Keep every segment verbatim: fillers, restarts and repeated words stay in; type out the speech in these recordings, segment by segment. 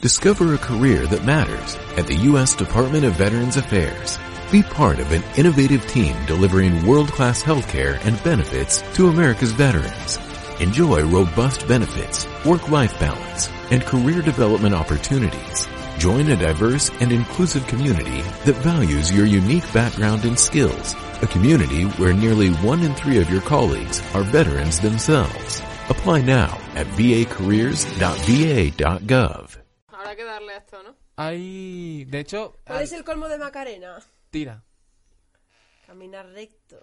Discover a career that matters at the U S Department of Veterans Affairs. Be part of an innovative team delivering world-class healthcare and benefits to America's veterans. Enjoy robust benefits, work-life balance, and career development opportunities. Join a diverse and inclusive community that values your unique background and skills. A community where nearly one in three of your colleagues are veterans themselves. Apply now at v a careers dot v a dot gov. Habrá que darle a esto, ¿no? Hay... De hecho... ¿Cuál al... es el colmo de Macarena? Tira. Caminar recto.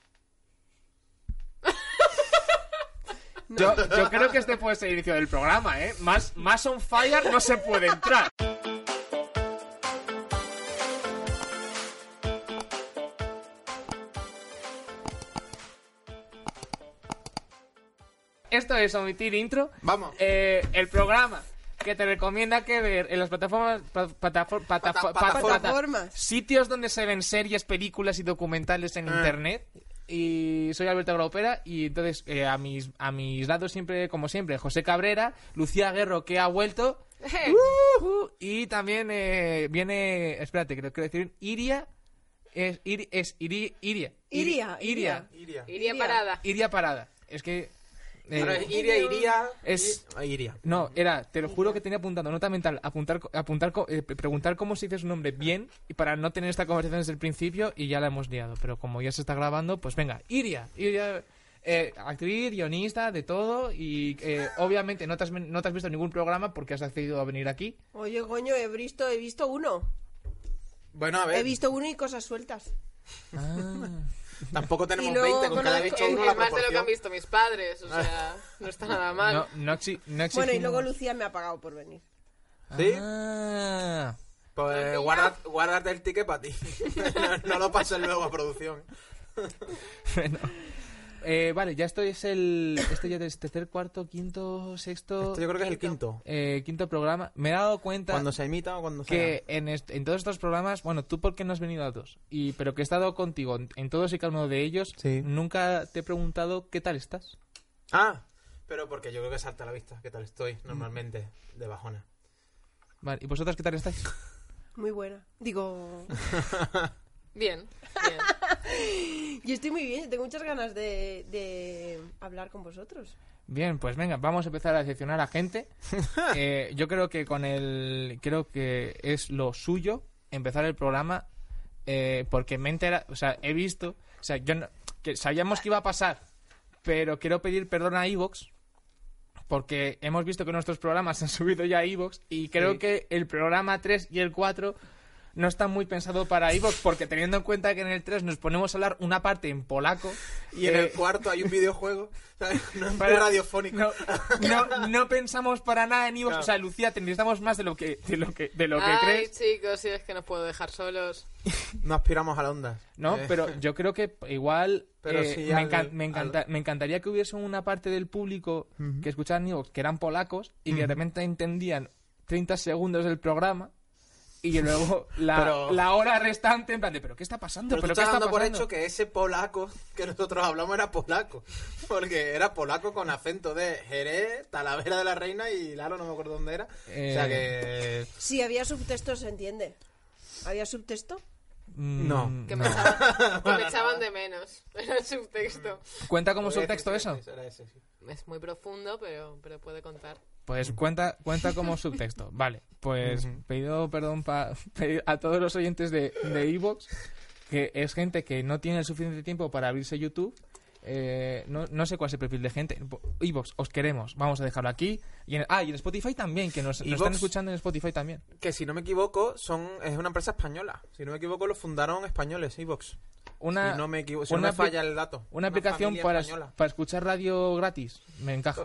No. Yo, yo creo que este puede ser el inicio del programa, ¿eh? Más, más on fire no se puede entrar. Esto es Omitir Intro. Vamos. Eh, el programa que te recomienda que ver en las plataformas... Plataformas... Plataformas... Plataformas. Sitios donde se ven series, películas y documentales en Ah. internet. Y soy Alberto Graupera. Y entonces eh, a mis a mis lados siempre, como siempre, José Cabrera, Lucía Guerro, que ha vuelto. Uh, uh, y también eh, viene... Espérate, creo que decir Iria... Es, ir, es iri, Iria. Iria, Iria. Iria. Iría parada. Iria Parada. Es que... eh, Ahora es Iria, iría. Es- i- Iria. No, era, te lo juro que tenía apuntado, nota mental, apuntar, apuntar, co- eh, preguntar cómo se dice su nombre bien y para no tener esta conversación desde el principio y ya la hemos liado. Pero como ya se está grabando, pues venga, Iria, Iria, eh, actriz, guionista, de todo y eh, obviamente no te, has, no te has visto ningún programa porque has accedido a venir aquí. Oye, coño, he visto, he visto uno. Bueno, a ver. He visto uno y cosas sueltas. Ah. Tampoco tenemos Y luego veinte, con cada conozco- bicho Es, uno es la más de lo que proporción. han visto mis padres, o sea, no está nada mal. No, no, exi- no exigimos. Bueno, y luego Lucía me ha pagado por venir. ¿Sí? Ah. Pues guarda, guárdate el ticket para ti. no, no lo pases luego a producción. Bueno. Eh, vale, ya esto es el... Este ya es tercer, cuarto, quinto, sexto... Esto yo creo que es el quinto. eh, quinto programa. Me he dado cuenta... Cuando se imita o cuando que sea. en, est- en todos estos programas, bueno, tú porque no has venido a dos, y pero que he estado contigo en, en todos y cada uno de ellos, Sí. nunca te he preguntado qué tal estás. Ah, pero porque yo creo que salta a la vista. ¿Qué tal estoy? Normalmente, de bajona. Vale, ¿y vosotras qué tal estáis? Muy buena. Digo... Bien, bien. Yo estoy muy bien, tengo muchas ganas de, de hablar con vosotros. Bien, pues venga, vamos a empezar a decepcionar a gente. Eh, yo creo que con el... Creo que es lo suyo empezar el programa eh, porque me entera... O sea, he visto... O sea, yo no- que sabíamos que iba a pasar, pero quiero pedir perdón a iVoox porque hemos visto que nuestros programas se han subido ya a iVoox y creo Sí. que el programa tres y el cuatro no está muy pensado para iVoox porque teniendo en cuenta que en el tres nos ponemos a hablar una parte en polaco Y en eh, el cuarto hay un videojuego, ¿sabes? No es muy para- radiofónico. No, no, no pensamos para nada en iVoox. Claro. O sea, Lucía, te necesitamos más de lo que de lo que de lo que Ay, crees. chicos, si es que no puedo dejar solos. No aspiramos a la onda. No, Eh, pero yo creo que igual Pero eh, sí me, al- encan- me, al- encanta- me encantaría que hubiese una parte del público Ujú. que escuchaban iVoox que eran polacos y que de repente entendían treinta segundos del programa y luego la, Pero- la hora restante en plan de ¿pero qué está pasando? Pero, ¿Pero, tú qué estás está dando por pasando? hecho que ese polaco que nosotros hablamos era polaco. Porque era polaco con acento de Jerez, Talavera de la Reina y Lalo, no me acuerdo dónde era. Eh, O sea que... Si había subtexto, se entiende. ¿Había subtexto? Mm, No. Que me no. echaban, que me echaban de menos. Era el subtexto. ¿Cuenta como Ese, subtexto sí, eso? ese, era ese, sí. Es muy profundo, pero, pero puede contar. Pues cuenta cuenta como subtexto. Vale, pues pido perdón pa- pe- a todos los oyentes de de iVoox, que es gente que no tiene el suficiente tiempo para abrirse YouTube. Eh, no, no sé cuál es el perfil de gente. iVoox, os queremos. Vamos a dejarlo aquí. Y en, ah, y en Spotify también, que nos, nos están iVoox. escuchando en Spotify también. Que si no me equivoco, son es una empresa española. Si no me equivoco, lo fundaron españoles, iVoox. Una, Si no me equivoco, si una no me apli- falla el dato. una aplicación familia para, española. para escuchar radio gratis. Me encaja.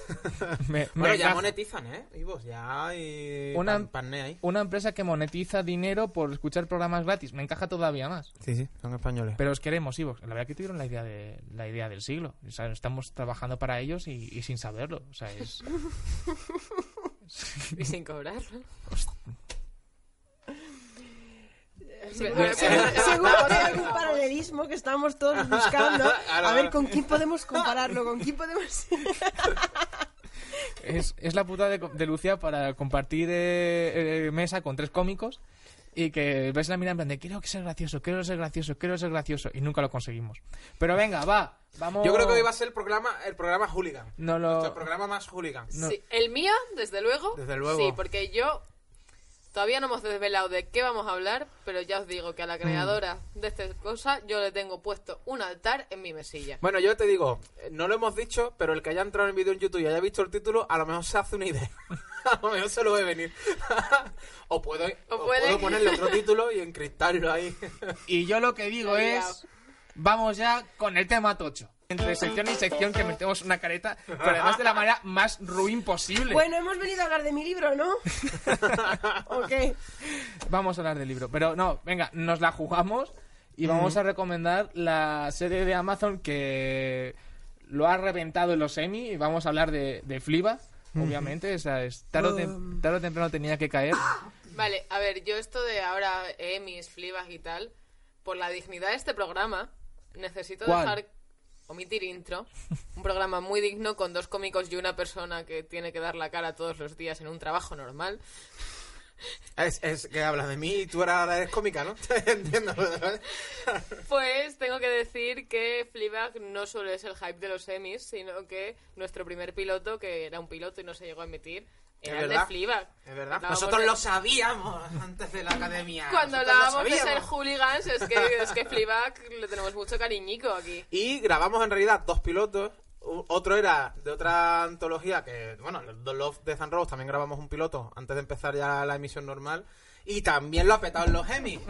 me, me Bueno, ya encaja. monetizan, ¿eh? iVoox, ya hay Una- pan- pané ahí. Una empresa que monetiza dinero por escuchar programas gratis. Me encaja todavía más. Sí, sí, son españoles. Pero os queremos, iVoox. La verdad que tuvieron la idea de la idea del siglo. O sea, estamos trabajando para ellos y, y sin saberlo. O sea, es... Y sin cobrarlo. Seguro, seguro- seguro que hay algún paralelismo que estamos todos buscando. A ver con quién podemos compararlo, con quién podemos... Es, es la puta de, de Lucía para compartir eh, eh, mesa con tres cómicos y que ves la mirada en plan de quiero ser gracioso, quiero ser gracioso, quiero ser gracioso y nunca lo conseguimos. Pero venga, va, vamos... Yo creo que hoy va a ser el programa el programa hooligan. No lo... Nuestro programa más hooligan. No. Sí, el mío, desde luego. Desde luego. Sí, porque yo todavía no hemos desvelado de qué vamos a hablar, pero ya os digo que a la creadora de esta cosa yo le tengo puesto un altar en mi mesilla. Bueno, yo te digo, no lo hemos dicho, pero el que haya entrado en el vídeo en YouTube y haya visto el título, a lo mejor se hace una idea. A lo mejor se lo ve venir. o puedo, O o puede. puedo ponerle otro título y encriptarlo ahí. Y yo lo que digo Me he es... Vamos ya con el tema tocho. Entre sección y sección que metemos una careta, pero además de la manera más ruin posible. Bueno, hemos venido a hablar de mi libro, ¿no? Ok. Vamos a hablar del libro. Pero no, venga, nos la jugamos y vamos a recomendar la serie de Amazon que lo ha reventado en los Emmy. Y vamos a hablar de, de Fleabag, obviamente. O sea, es tarde, o tem- tarde o temprano tenía que caer. Vale, a ver, yo esto de ahora Emmys, Fleabag y tal, por la dignidad de este programa, necesito ¿Cuál? dejar omitir intro. Un programa muy digno con dos cómicos y una persona que tiene que dar la cara todos los días en un trabajo normal. Es, es que hablas de mí y tú ahora eres cómica, ¿no? Entiendo. Pues tengo que decir que Fleabag no solo es el hype de los Emmys, sino que nuestro primer piloto, que era un piloto y no se llegó a emitir, ¿Es era el de verdad? Fleabag. Es verdad. Hablábamos Nosotros de- lo sabíamos antes de la academia. Cuando Nosotros lo hablábamos de ser sabíamos. hooligans, es que, es que Fleabag le tenemos mucho cariñico aquí. Y grabamos en realidad dos pilotos. U- Otro era de otra antología que, bueno, The Love, Death and Robots, también grabamos un piloto antes de empezar ya la emisión normal. Y también lo ha petado en los Emmy.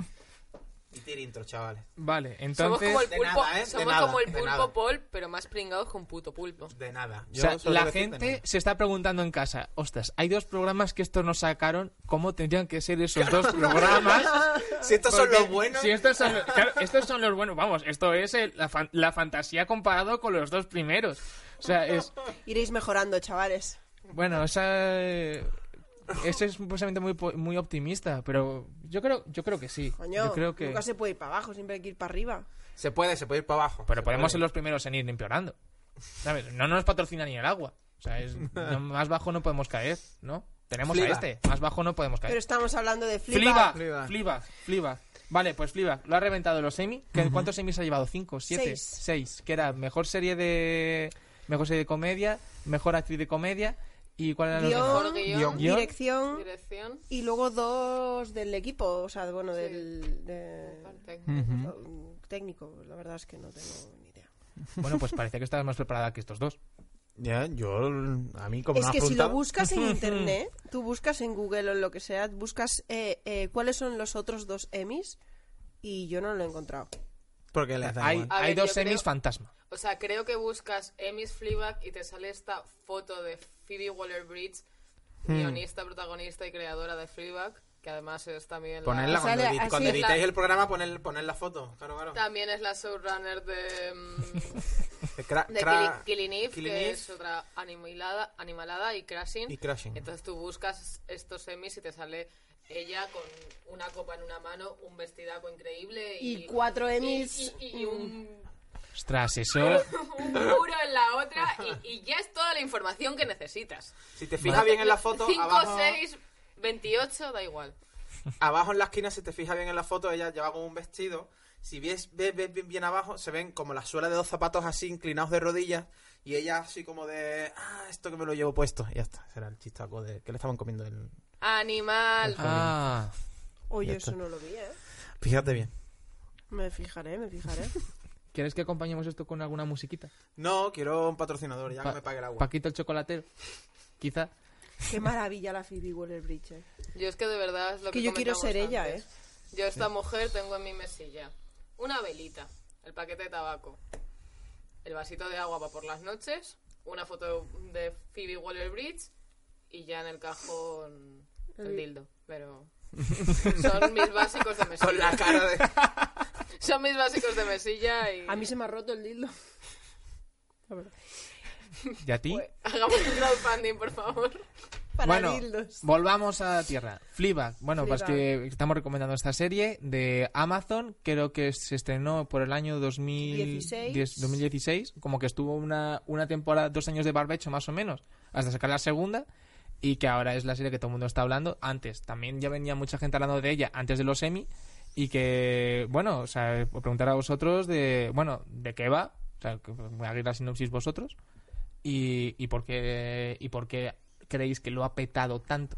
Y tira intro, chavales. Vale, Somos entonces... como el de pulpo, nada, ¿eh? De somos nada, como el de pulpo nada. Paul, pero más pringados que un puto pulpo. De nada. O sea, solo la decir de gente nada. se está preguntando en casa, ostras, hay dos programas que estos nos sacaron, ¿cómo tendrían que ser esos dos programas? Si estos son Porque los buenos. Si estos son, claro, estos son los buenos, vamos, esto es el- la, fan- la fantasía comparado con los dos primeros. O sea, es... Iréis mejorando, chavales. Bueno, esa... eh, Ese es posiblemente muy, po- muy optimista, pero yo creo yo creo que sí. Coño, yo creo que... nunca se puede ir para abajo, siempre hay que ir para arriba. Se puede, se puede ir para abajo. Pero Se podemos puede. ser los primeros en ir empeorando. ¿Sabes? No nos patrocina ni el agua. O sea, es, no- más bajo no podemos caer, ¿no? Tenemos Fleabag. a este, más bajo no podemos caer. Pero estamos hablando de Fleabag, Fleabag. Fleabag. Fleabag, Fleabag. Vale, pues Fleabag lo ha reventado los Emmy. ¿Qué- ¿Cuántos Emmys ha llevado? ¿Cinco? ¿Siete? Seis. Seis. Que era mejor serie de mejor serie de comedia, mejor actriz de comedia y ¿cuál era los Guión, demás? Mejor guión, Guión. dirección dirección, y luego dos del equipo, o sea, bueno, Sí. del de- parte. técnico. La verdad es que no tengo ni idea. Bueno, pues parece que estás más preparada que estos dos. Ya, yo, a mí como Es me has que si lo preguntado- buscas en internet, tú buscas en Google o en lo que sea, buscas eh, eh, cuáles son los otros dos Emmys y yo no lo he encontrado. Porque les da Hay, igual. A hay ver, dos yo Emmys creo- fantasma. O sea, creo que buscas Emmys Fleabag y te sale esta foto de Phoebe Waller-Bridge, guionista, protagonista y creadora de Fleabag, que además es también Ponerla la... cuando, Sale edit- así cuando en la- editéis el programa, poner, poner la foto. Claro, claro. También es la showrunner de, mm, De, cra- de cra- Killing, Killing Eve, Killing que Eve es otra animalada, animalada y Crashing. y Crashing. Entonces tú buscas estos Emmys y te sale ella con una copa en una mano, un vestidaco increíble y, Y cuatro Emmys. y, y- y un, Ostras, eso... un muro en la otra y, y ya es toda la información que necesitas. Si te fijas bien en la foto, cinco, abajo, seis, veintiocho, da igual. abajo en la esquina, si te fijas bien en la foto, ella lleva como un vestido. Si ves, ves, ves bien, bien abajo, se ven como las suelas de dos zapatos así inclinados de rodillas y ella así como de, ah, esto que me lo llevo puesto. Y ya está, será el chistaco de que le estaban comiendo el... Animal. Ah, Oye, Ya eso está. no lo vi, ¿eh? Fíjate bien. Me fijaré, me fijaré. ¿quieres que acompañemos esto con alguna musiquita? No, quiero un patrocinador, ya Pa- que me pague el agua. Paquito el chocolatero, quizá. Qué maravilla la Phoebe Waller-Bridge. ¿eh? Yo es que de verdad es lo que Que yo quiero comentamos ser ella, antes. Yo esta mujer tengo en mi mesilla una velita, el paquete de tabaco, el vasito de agua para por las noches, una foto de Phoebe Waller-Bridge y ya en el cajón el dildo. Pero son mis básicos de mesilla. Con la cara de... Son mis básicos de mesilla y... A mí se me ha roto el dildo. La verdad. ¿Y a ti? Pues, hagamos un crowdfunding, por favor. Para bueno, dildos. volvamos a tierra. Fleabag. Bueno, pues Fleabag. que estamos recomendando esta serie de Amazon. Creo que se estrenó por el año dos mil dieciséis. diez dos mil dieciséis. Como que estuvo una, una temporada, dos años de barbecho más o menos. hasta sacar la segunda, y que ahora es la serie que todo el mundo está hablando. Antes también ya venía mucha gente hablando de ella antes de los Emmy, y que, bueno, o sea, preguntar a vosotros de, bueno, de qué va, o sea, que voy a abrir la sinopsis vosotros, y, y por qué y por qué creéis que lo ha petado tanto.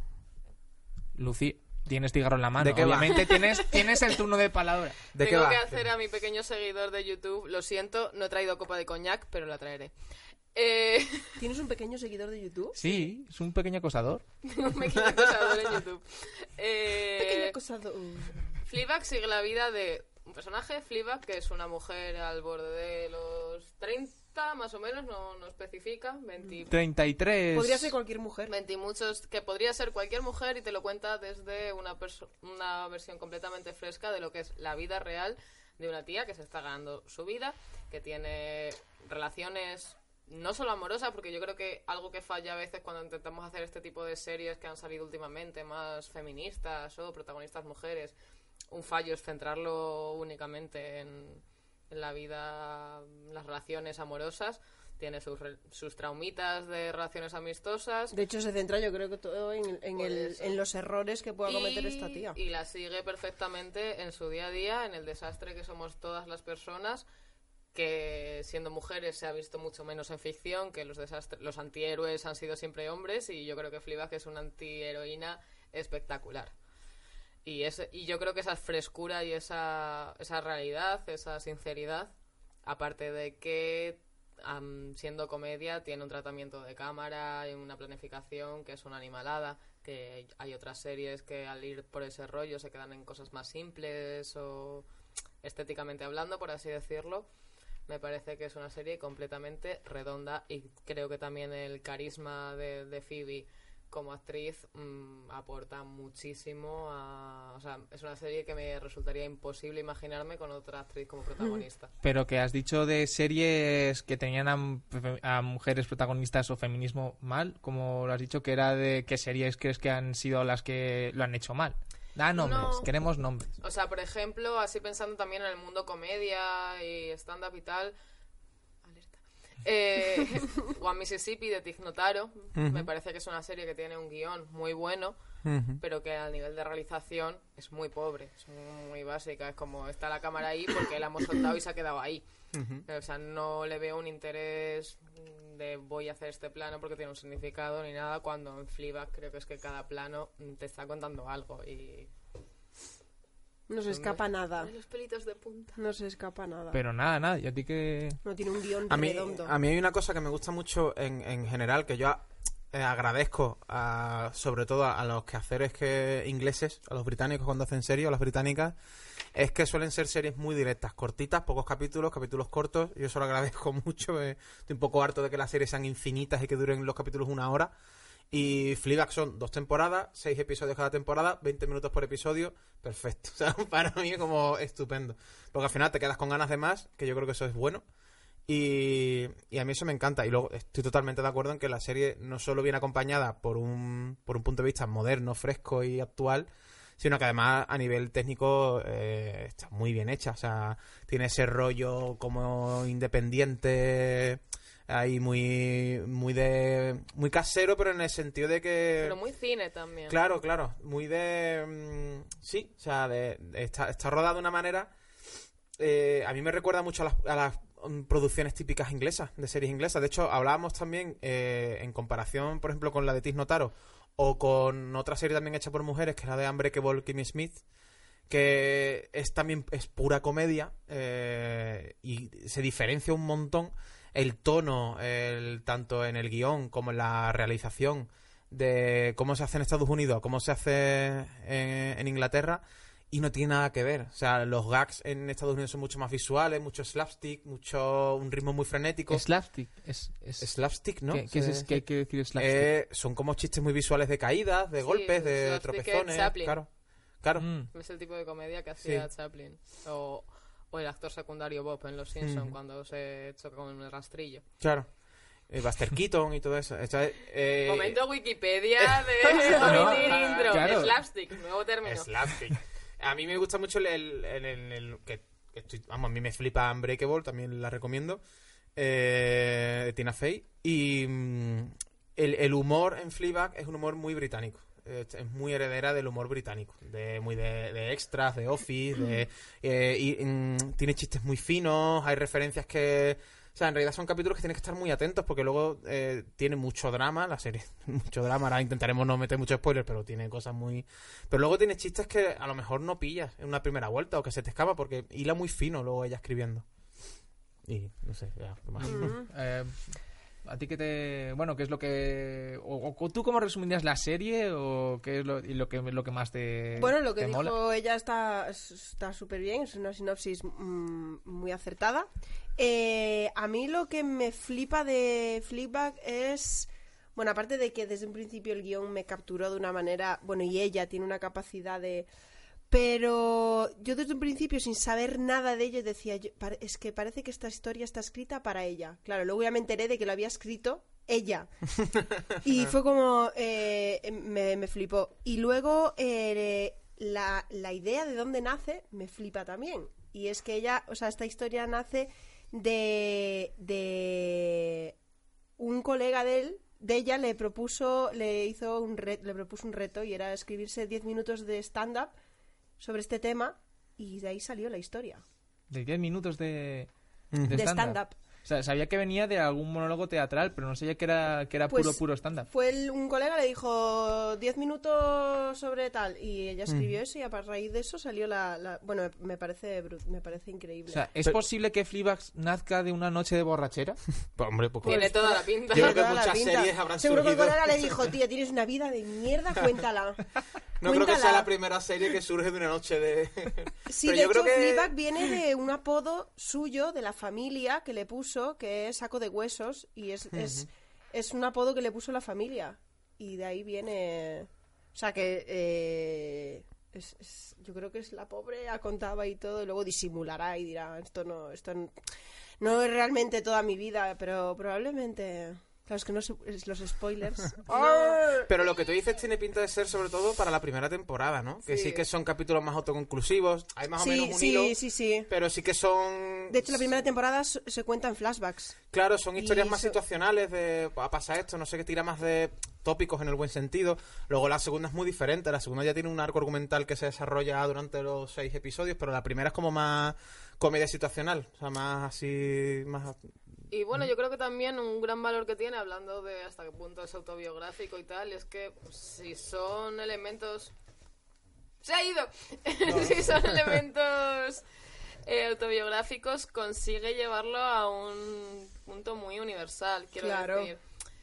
Lucy, tienes cigarro en la mano. ¿De qué va? Obviamente tienes, tienes el turno de palabra. ¿De qué Tengo va? que hacer a mi pequeño seguidor de YouTube, lo siento, no he traído copa de coñac, pero la traeré. Eh, ¿Tienes un pequeño seguidor de YouTube? Sí, es un pequeño acosador. tengo un pequeño acosador en YouTube. Eh, Pequeño acosador. Fleabag sigue la vida de un personaje, Fleabag, que es una mujer al borde de los treinta, más o menos, no, no especifica, veinte, treinta y tres. Podría ser cualquier mujer. veinte y muchos, que podría ser cualquier mujer, y te lo cuenta desde una, perso- una versión completamente fresca de lo que es la vida real de una tía que se está ganando su vida, que tiene relaciones no solo amorosas, porque yo creo que algo que falla a veces cuando intentamos hacer este tipo de series que han salido últimamente, más feministas o protagonistas mujeres, un fallo es centrarlo únicamente en, en la vida, las relaciones amorosas. Tiene sus, re- sus traumitas de relaciones amistosas. De hecho, se centra, yo creo que todo en, en, Por el, eso. en los errores que pueda cometer esta tía. Y la sigue perfectamente en su día a día, en el desastre que somos todas las personas, que siendo mujeres se ha visto mucho menos en ficción, que los desastres, los antihéroes han sido siempre hombres, y yo creo que Fleabag es una antiheroína espectacular. Y, es, y yo creo que esa frescura y esa, esa realidad, esa sinceridad, aparte de que um, siendo comedia tiene un tratamiento de cámara y una planificación que es una animalada, que hay otras series que al ir por ese rollo se quedan en cosas más simples o estéticamente hablando, por así decirlo. Me parece que es una serie completamente redonda, y creo que también el carisma de, de Phoebe como actriz mmm, aporta muchísimo a... O sea, es una serie que me resultaría imposible imaginarme con otra actriz como protagonista. Pero que has dicho de series que tenían a, a mujeres protagonistas o feminismo mal, como lo has dicho, que era de qué series crees que han sido las que lo han hecho mal. Da nombres, No. queremos nombres. O sea, por ejemplo, así pensando también en el mundo comedia y stand-up y tal... Alerta. Eh, One Mississippi de Tig Notaro. Ujú. Me parece que es una serie que tiene un guión muy bueno, Ujú. pero que al nivel de realización es muy pobre, es muy básica. Es como está la cámara ahí porque la hemos soltado y se ha quedado ahí. Ujú. O sea, no le veo un interés de voy a hacer este plano porque tiene un significado ni nada, cuando en Fleabag creo que es que cada plano te está contando algo y... No se escapa nada. Ay, los pelitos de punta. No se escapa nada. Pero nada, nada, yo a ti que... No tiene un guión A mí, redondo. a mí hay una cosa que me gusta mucho en, en general, que yo eh, agradezco a, sobre todo a, a los quehaceres que ingleses, a los británicos cuando hacen series, a las británicas, es que suelen ser series muy directas, cortitas, pocos capítulos, capítulos cortos. Yo eso lo agradezco mucho. eh, estoy un poco harto de que las series sean infinitas y que duren los capítulos una hora. Y Fleabag son dos temporadas, seis episodios cada temporada, veinte minutos por episodio, perfecto. O sea, para mí es como estupendo. Porque al final te quedas con ganas de más, que yo creo que eso es bueno. Y, y a mí eso me encanta. Y luego estoy totalmente de acuerdo en que la serie no solo viene acompañada por un, por un punto de vista moderno, fresco y actual, sino que además a nivel técnico eh, está muy bien hecha. O sea, tiene ese rollo como independiente... Ahí muy muy de muy casero, pero en el sentido de que Pero muy cine también. claro, claro, muy de mm, sí, o sea, de, de- está, está rodada de una manera eh, a mí me recuerda mucho a las, a las mm, producciones típicas inglesas, de series inglesas. De hecho, hablábamos también eh, en comparación, por ejemplo, con la de Tig Notaro o con otra serie también hecha por mujeres, que era de Unbreakable Kimmy Smith, que es también es pura comedia eh, y se diferencia un montón el tono, el, tanto en el guión como en la realización, de cómo se hace en Estados Unidos, cómo se hace en, en Inglaterra, y no tiene nada que ver. O sea, los gags en Estados Unidos son mucho más visuales, mucho slapstick, mucho un ritmo muy frenético. Slapstick. Es, es... Slapstick, ¿no? ¿Qué, qué, Se- es, ¿Qué quiere decir slapstick? eh, son como chistes muy visuales de caídas, de Sí, golpes, de slapstick es tropezones. Chaplin. Claro, claro. Mm. Es el tipo de comedia que hacía Sí. Chaplin. O, o el actor secundario Bob en Los Simpsons, Ujú. cuando se choca con el rastrillo. Claro. Eh, Buster Keaton y todo eso. O sea, eh, Momento Wikipedia de No, omitir intro. claro. Slapstick, nuevo término. Slapstick. A mí me gusta mucho el, el, el- el- el- que, que estoy, vamos, a mí me flipa Unbreakable, también la recomiendo, eh, de Tina Fey. Y mm, el, el humor en Fleabag es un humor muy británico. Es, es muy heredera del humor británico, de muy de, de extras, de Office, de, eh, y, mm, tiene chistes muy finos, hay referencias que... O sea, en realidad son capítulos que tienes que estar muy atentos porque luego eh, tiene mucho drama la serie, mucho drama. Ahora intentaremos no meter mucho spoiler, pero tiene cosas muy... Pero luego tiene chistes que a lo mejor no pillas en una primera vuelta o que se te escapa porque hila muy fino luego ella escribiendo. Y no sé, ya, ¿qué más? Mm. Eh, ¿A ti qué te... Bueno, qué es lo que... O, o tú cómo resumirías la serie o qué es lo, y lo, que, lo que más te Bueno, lo que te dijo mola? ella está está súper bien, es una sinopsis mm, muy acertada. Eh, a mí lo que me flipa de Fleabag es... Bueno, aparte de que desde un principio el guión me capturó de una manera... Bueno, y ella tiene una capacidad de... Pero yo desde un principio, sin saber nada de ello, decía, yo, es que parece que esta historia está escrita para ella. Claro, luego ya me enteré de que lo había escrito ella. Y fue como... Eh, me, me flipó. Y luego eh, la, la idea de dónde nace me flipa también. Y es que ella, o sea, esta historia nace de... de un colega de él, de ella le propuso, le hizo un re, le propuso un reto y era escribirse diez minutos de stand-up sobre este tema y de ahí salió la historia. De diez minutos de, Mm. de De stand-up. stand-up. O sea, sabía que venía de algún monólogo teatral, pero no sabía que era, que era Pues, puro, puro stand-up. Fue el- un colega, le dijo diez minutos sobre tal y ella escribió Mm. eso y a raíz de eso salió la... la- bueno, me parece bru- me parece increíble. O sea, ¿es Pero- posible que Fleabag nazca de una noche de borrachera? Pues, hombre, porque... Tiene toda la pinta. Yo creo que Toda la muchas pinta. series habrán Seguro que el surgido- colega le dijo, tía, tienes una vida de mierda, cuéntala. No creo que sea Cuéntala. la primera serie que surge de una noche de... Sí, Pero de yo hecho, creo que- Fleabag viene de un apodo suyo, de la familia, que le puso, que es saco de huesos, y es, es, es un apodo que le puso la familia. Y de ahí viene... O sea, que... eh, es- es- yo creo que es la pobre, ha contado y todo, y luego disimulará y dirá, esto no, esto no, no es realmente toda mi vida, pero probablemente... Claro, es que no se- es los spoilers. Pero lo que tú dices tiene pinta de ser sobre todo para la primera temporada, ¿no? Que Sí. sí que son capítulos más autoconclusivos, hay más o Sí, menos un sí, hilo, sí, sí. pero sí que son... De hecho, la primera temporada s- se cuenta en flashbacks. Claro, son historias Y más so- situacionales de "Ah, pasa esto, no sé qué, tira más de tópicos en el buen sentido. Luego la segunda es muy diferente, la segunda ya tiene un arco argumental que se desarrolla durante los seis episodios, pero la primera es como más comedia situacional, o sea, más así, más... Y bueno, yo creo que también un gran valor que tiene, hablando de hasta qué punto es autobiográfico y tal, es que pues, si son elementos... ¡Se ha ido! Si son elementos eh, autobiográficos, consigue llevarlo a un punto muy universal, quiero Claro. decir.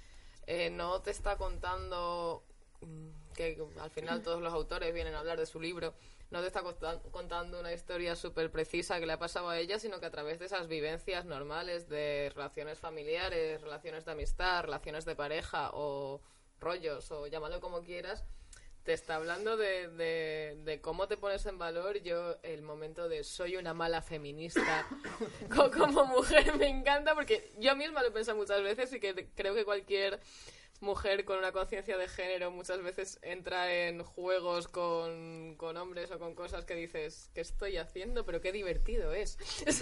Eh, no te está contando mm, que al final todos los autores vienen a hablar de su libro, no te está contan- contando una historia súper precisa que le ha pasado a ella, sino que a través de esas vivencias normales de relaciones familiares, relaciones de amistad, relaciones de pareja o rollos, o llámalo como quieras, te está hablando de, de, de cómo te pones en valor. Yo, el momento de soy una mala feminista co- como mujer me encanta, porque yo misma lo he pensado muchas veces y que creo que cualquier mujer con una conciencia de género muchas veces entra en juegos con, con hombres o con cosas que dices, ¿qué estoy haciendo? Pero qué divertido es.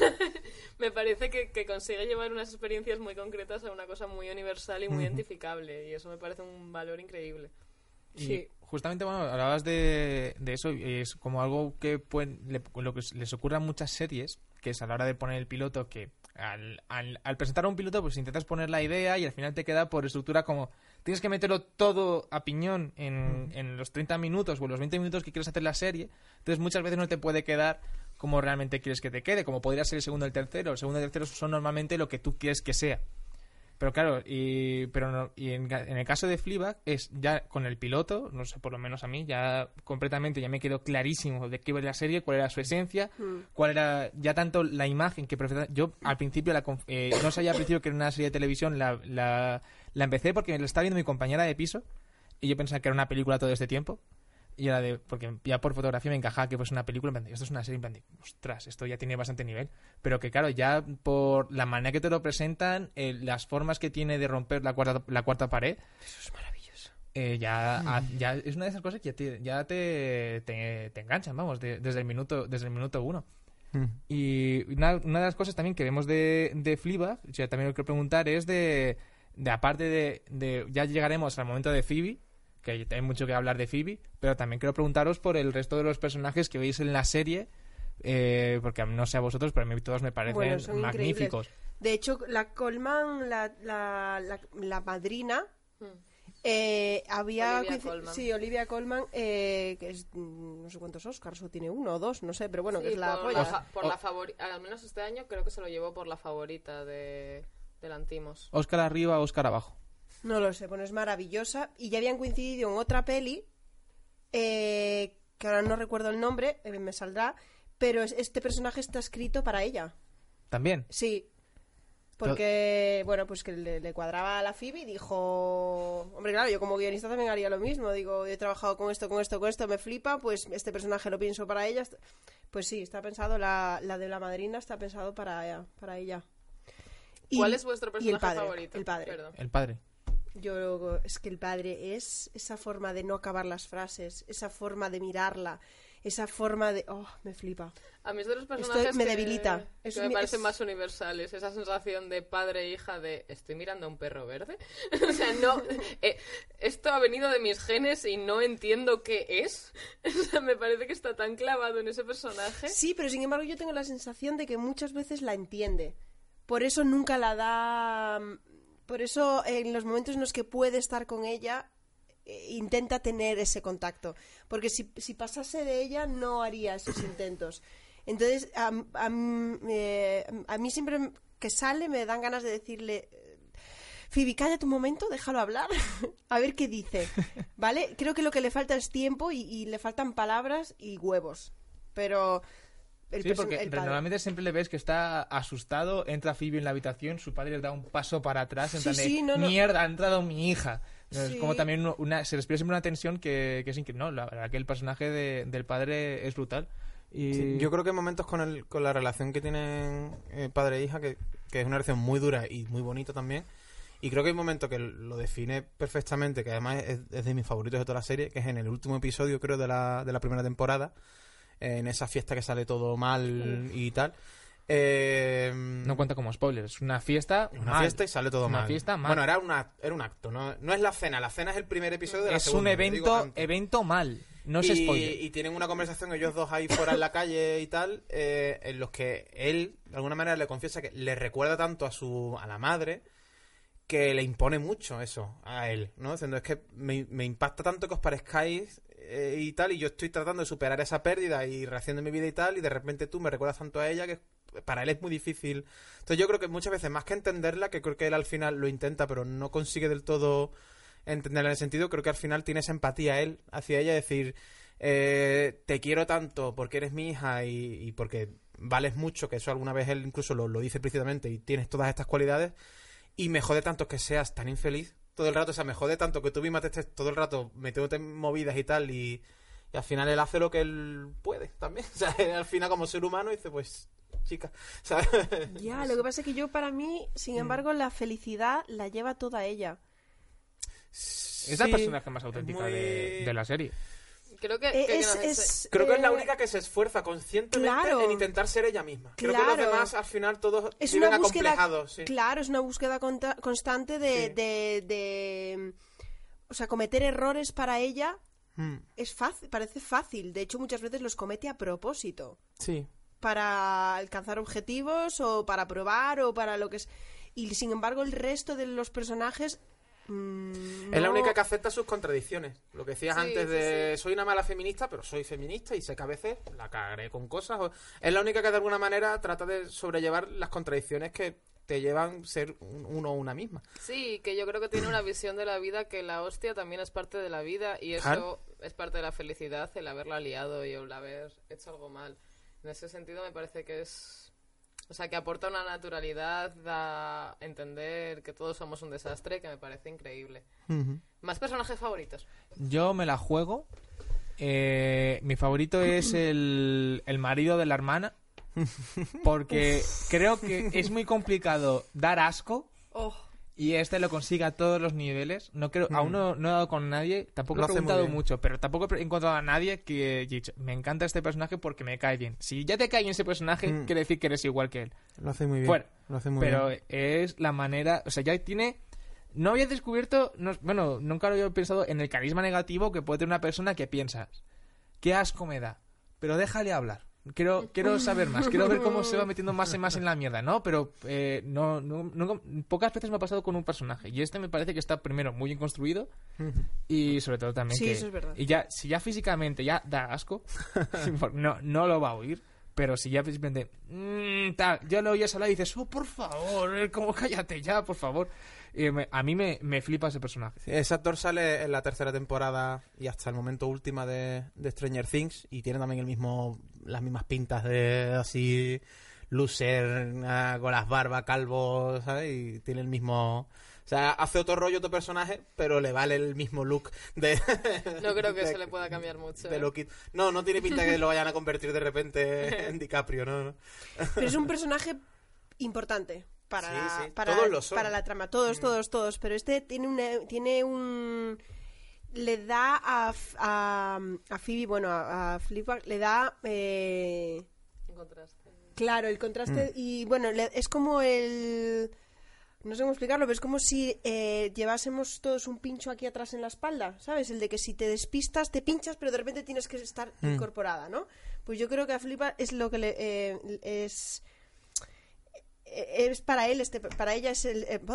Me parece que, que consigue llevar unas experiencias muy concretas a una cosa muy universal y muy identificable, y eso me parece un valor increíble. Y Sí. justamente, bueno, hablabas de, de eso, y es como algo que pueden, le- lo que les ocurre a muchas series, que es a la hora de poner el piloto, que al, al, al presentar un piloto pues intentas poner la idea y al final te queda por estructura como tienes que meterlo todo a piñón en, en los treinta minutos o en los veinte minutos que quieres hacer la serie, entonces muchas veces no te puede quedar como realmente quieres que te quede, como podría ser el segundo o el tercero. El segundo y el tercero son normalmente lo que tú quieres que sea. Pero claro, y, pero no, y en, en el caso de Fleabag es ya con el piloto, no sé, por lo menos a mí, ya completamente ya me quedó clarísimo de qué iba la serie, cuál era su esencia, cuál era ya tanto la imagen que prefería. Yo al principio la conf- eh, no sabía al principio que era una serie de televisión, la, la, la empecé porque la estaba viendo mi compañera de piso y yo pensaba que era una película todo este tiempo. Y era de, porque ya por fotografía me encajaba que pues una película, en plan de, esto es una serie, en plan de, ostras, esto ya tiene bastante nivel. Pero que claro, ya por la manera que te lo presentan, eh, las formas que tiene de romper la cuarta, la cuarta pared. Eso es maravilloso. Eh, ya, a- ya es una de esas cosas que ya te, ya te, te, te enganchan, vamos, de- desde el minuto, desde el minuto uno. Y una, una de las cosas también que vemos de, de Fleabag, yo también lo quiero preguntar, es de de aparte de, de... Ya llegaremos al momento de Phoebe, que hay mucho que hablar de Phoebe, pero también quiero preguntaros por el resto de los personajes que veis en la serie, eh, porque no sé a vosotros, pero a mí todos me parecen Bueno, son magníficos. increíbles. De hecho, la Colman, la, la, la, la madrina, eh, había... Olivia coinci- Colman. Sí, Olivia Colman, eh, que es mm, no sé cuántos Oscars, o tiene uno o dos, no sé, pero bueno, Sí, que es la por polla. la, fa- por O- la favori- al menos este año creo que se lo llevó por la favorita de, de Lantimos. Oscar arriba, Oscar abajo. No lo sé, bueno, es maravillosa. Y ya habían coincidido en otra peli, eh, que ahora no recuerdo el nombre, eh, me saldrá, pero es- este personaje está escrito para ella. También. Sí. Porque, bueno, pues que le, le cuadraba a la Phoebe y dijo... Hombre, claro, yo como guionista también haría lo mismo. Digo, he trabajado con esto, con esto, con esto, me flipa, pues este personaje lo pienso para ella. Pues sí, está pensado, la, la de la madrina está pensado para, para ella. Y- ¿Cuál es vuestro y personaje el padre, favorito? El padre. Perdón. El padre. Yo es que el padre es esa forma de no acabar las frases, esa forma de mirarla, esa forma de... Oh, me flipa. A mí es de los Esto personajes me que- debilita. que Es me mi- parecen es- más universales. Esa sensación de padre e hija de ¿estoy mirando a un perro verde? O sea, no... eh, esto ha venido de mis genes y no entiendo qué es. O sea, me parece que está tan clavado en ese personaje. Sí, pero sin embargo yo tengo la sensación de que muchas veces la entiende. Por eso nunca la da... Por eso en los momentos en los que puede estar con ella, eh, intenta tener ese contacto. Porque si, si pasase de ella, no haría esos intentos. Entonces, a, a, eh, a mí siempre que sale me dan ganas de decirle... Phoebe, cállate un momento, déjalo hablar, a ver qué dice, ¿vale? Creo que lo que le falta es tiempo y, y le faltan palabras y huevos. Pero... El Sí, perso- porque el padre- normalmente siempre le ves que está asustado, entra Phoebe en la habitación, su padre le da un paso para atrás, en Sí, plan de, sí, no, no. mierda, ha entrado mi hija. Es Sí. como también una, se respira siempre una tensión que, que es increíble. No, la verdad que el personaje de- del padre es brutal. Y... Sí, yo creo que hay momentos con, el, con la relación que tienen eh, padre e hija, que, que es una relación muy dura y muy bonita también. Y creo que hay un momento que lo define perfectamente, que además es, es de mis favoritos de toda la serie, que es en el último episodio, creo, de la, de la primera temporada, en esa fiesta que sale todo mal y tal. Eh, No cuenta como spoiler, es una fiesta. una mal. fiesta y sale todo Una mal. fiesta mal. Bueno, era, una, era un acto, ¿no? No es la cena, la cena es el primer episodio de la Es segunda. un lo digo evento, antes. evento mal, no es y, spoiler. y tienen una conversación ellos dos ahí fuera en la calle y tal, eh, en los que él, de alguna manera, le confiesa que le recuerda tanto a su a la madre que le impone mucho eso a él, ¿no? Diciendo, es que me, me impacta tanto que os parezcáis eh, y tal, y yo estoy tratando de superar esa pérdida y reacción de mi vida y tal, y de repente tú me recuerdas tanto a ella que para él es muy difícil. Entonces yo creo que muchas veces, más que entenderla, que creo que él al final lo intenta, pero no consigue del todo entenderla en el sentido, creo que al final tiene esa empatía él hacia ella, decir, eh, te quiero tanto porque eres mi hija y, y porque vales mucho, que eso alguna vez él incluso lo, lo dice explícitamente, y tienes todas estas cualidades, y me jode tanto que seas tan infeliz todo el rato, o sea, me jode tanto que tú misma te estés todo el rato metiéndote en movidas y tal, y, y al final él hace lo que él puede también, o sea, él al final como ser humano dice, pues, chica, ¿sabes? Ya, lo que pasa es que yo para mí, sin embargo, la felicidad la lleva toda ella. Es la Sí, personaje más auténtica muy- de, de la serie. Creo que, Eh, que- que es, nos- es, Creo que es la eh, única que se esfuerza conscientemente claro. en intentar ser ella misma. Creo que los Claro. demás al final todos es viven una búsqueda, acomplejados. Sí. claro, es una búsqueda conta- constante de, Sí. de, de, o sea, cometer errores para ella Mm, es fácil, parece fácil. De hecho, muchas veces los comete a propósito sí. para alcanzar objetivos o para probar o para lo que es. Y sin embargo, el resto de los personajes mm, Es la no- única que acepta sus contradicciones. Lo que decías Sí, antes sí, de soy una mala feminista, pero soy feminista y sé que a veces la cagaré con cosas. o- Es la única que de alguna manera trata de sobrellevar las contradicciones que te llevan a ser un- uno o una misma. Sí, que yo creo que tiene una visión de la vida que la hostia también es parte de la vida y eso Claro. es parte de la felicidad, el haberla liado y el haber hecho algo mal. En ese sentido me parece que es... O sea, que aporta una naturalidad, da entender que todos somos un desastre, que me parece increíble. ¿Más personajes favoritos? Yo me la juego. Eh, mi favorito es el, el marido de la hermana. Porque creo que es muy complicado dar asco. Oh, Y este lo consigue a todos los niveles. No creo, Mm. aún no, no he dado con nadie. Tampoco Lo he hace muy preguntado bien. mucho, pero tampoco he encontrado a nadie que haya dicho, me encanta este personaje porque me cae bien. Si ya te cae bien ese personaje, Mm. quiere decir que eres igual que él. Lo hace muy bien. Fuera. Lo hace muy Pero bien. es la manera, o sea, ya tiene no había descubierto, no, bueno, nunca lo había pensado en el carisma negativo que puede tener una persona que piensas, qué asco me da, pero déjale hablar. Quiero, quiero saber más, quiero ver cómo se va metiendo más y más en la mierda, ¿no? Pero eh, no, no, no, pocas veces me ha pasado con un personaje. Y este me parece que está, primero, muy bien construido. Y sobre todo también Sí, que... eso es verdad. Y ya, si ya físicamente ya da asco, no, no lo va a oír. Pero si ya físicamente... Mmm, tal, ya lo oyes hablar y dices, oh, por favor, eh, como cállate ya, por favor. Eh, me, a mí me, me flipa ese personaje. Sí, ese actor sale en la tercera temporada y hasta el momento última de, de Stranger Things y tiene también el mismo las mismas pintas de así loser, uh, con las barbas, calvo, ¿sabes? Y tiene el mismo... O sea, hace otro rollo, otro personaje, pero le vale el mismo look de... No creo que de, se le pueda cambiar mucho. de ¿eh? Loki. No, no tiene pinta que lo vayan a convertir de repente en DiCaprio, ¿no? ¿no? Pero es un personaje importante para, Sí, la, sí, para, todos lo son. para la trama. Todos, todos, todos. Pero este tiene, una, tiene un... Le da a, a, a Phoebe, bueno, a, a Fleabag, le da... Eh, En contraste. claro, el contraste. Y bueno, le- es como el... No sé cómo explicarlo, pero es como si eh, llevásemos todos un pincho aquí atrás en la espalda, ¿sabes? El de que si te despistas, te pinchas, pero de repente tienes que estar incorporada, ¿no? Pues yo creo que a Flipa es lo que le... eh, es... Es para él, este, para ella es el... eh,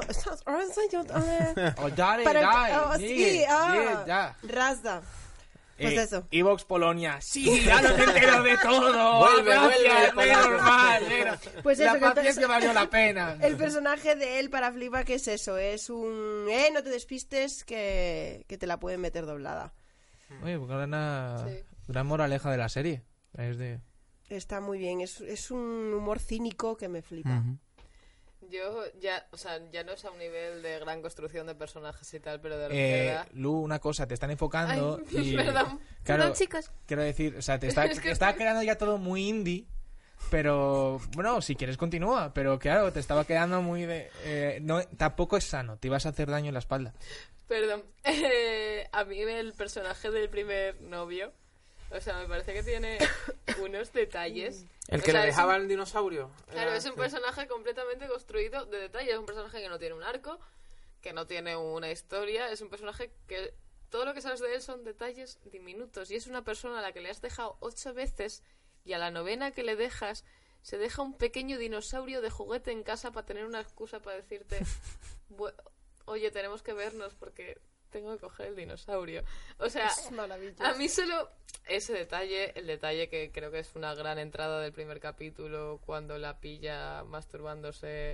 Oh, dale, para el- dale, oh, sí, sigue, ah, sigue, ya. Rasda. Pues Eh, eso. Evox Polonia, sí, ya lo me entero de todo. Vuelve, Gracias, vuelve, menos Polonia. mal, negro. Pues la eso, que el paciencia perso- valió la pena. El personaje de él para Flipa, que es eso, es un... Eh, no te despistes, que, que te la pueden meter doblada. Oye, pues gran, Sí. gran moraleja de la serie. Es de... Está muy bien, es, es un humor cínico que me flipa. Ujú. Yo ya, o sea, ya no es a un nivel de gran construcción de personajes y tal, pero de Eh, verdad... Lu, una cosa, te están enfocando Ay, y... perdón. Claro, Perdón, chicos. quiero decir, o sea, te está, Es que te está estoy- quedando ya todo muy indie, pero, bueno, si quieres continúa, pero claro, te estaba quedando muy de... eh, no, tampoco es sano, te ibas a hacer daño en la espalda. Perdón. Eh, a mí el personaje del primer novio, o sea, me parece que tiene unos detalles. El O que sea, le es dejaba un- el dinosaurio. Claro, Era- es un sí. personaje completamente construido de detalles. Es un personaje que no tiene un arco, que no tiene una historia. Es un personaje que todo lo que sabes de él son detalles diminutos. Y es una persona a la que le has dejado ocho veces y a la novena que le dejas se deja un pequeño dinosaurio de juguete en casa para tener una excusa para decirte, "Bu- oye, tenemos que vernos porque tengo que coger el dinosaurio". O sea, Es maravilloso. a mí solo ese detalle, el detalle que creo que es una gran entrada del primer capítulo cuando la pilla masturbándose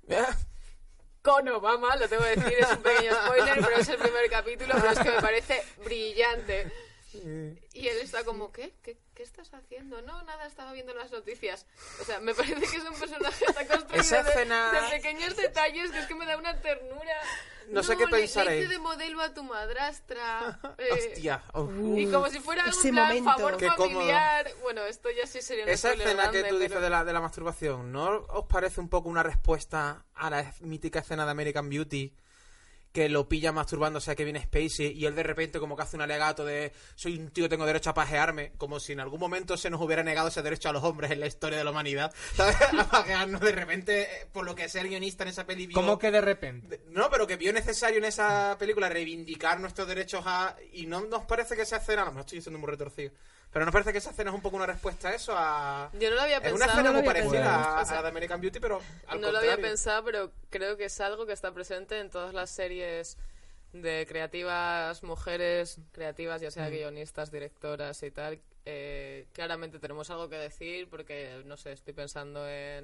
con Obama, lo tengo que decir, es un pequeño spoiler, pero es el primer capítulo, pero es que me parece brillante. Y él está como, ¿qué? ¿Qué, qué estás haciendo? No, nada, estaba viendo las noticias. O sea, me parece que es un personaje tan construido Esa de, escena- de pequeños detalles que es que me da una ternura. No sé qué le- pensar le ahí. hice de modelo a tu madrastra. eh, Hostia. uf. y como si fuera un ese plan momento. favor Qué cómodo. familiar. Bueno, esto ya sí sería un Esa spoiler escena que grande, tú dices pero- de la, de la masturbación, ¿no os parece un poco una respuesta a la mítica escena de American Beauty? Que lo pilla masturbándose a Kevin Spacey y él de repente como que hace un alegato de soy un tío, tengo derecho a pajearme, como si en algún momento se nos hubiera negado ese derecho a los hombres en la historia de la humanidad, ¿sabes? A pajearnos de repente, eh, por lo que sea el guionista en esa peli vio- ¿Cómo que de repente? de- No, pero que vio necesario en esa película reivindicar nuestros derechos a... Y no nos parece que esa escena... A lo mejor estoy diciendo muy retorcido. Pero nos parece que esa escena es un poco una respuesta a eso, a... Yo no lo había Es una pensado. escena No lo muy había parecida pensado. a, O sea, a la de American Beauty, pero al no lo contrario. había pensado, pero creo que es algo que está presente en todas las series de creativas mujeres, creativas, ya sea guionistas, directoras y tal. Eh, claramente tenemos algo que decir porque, no sé, estoy pensando en,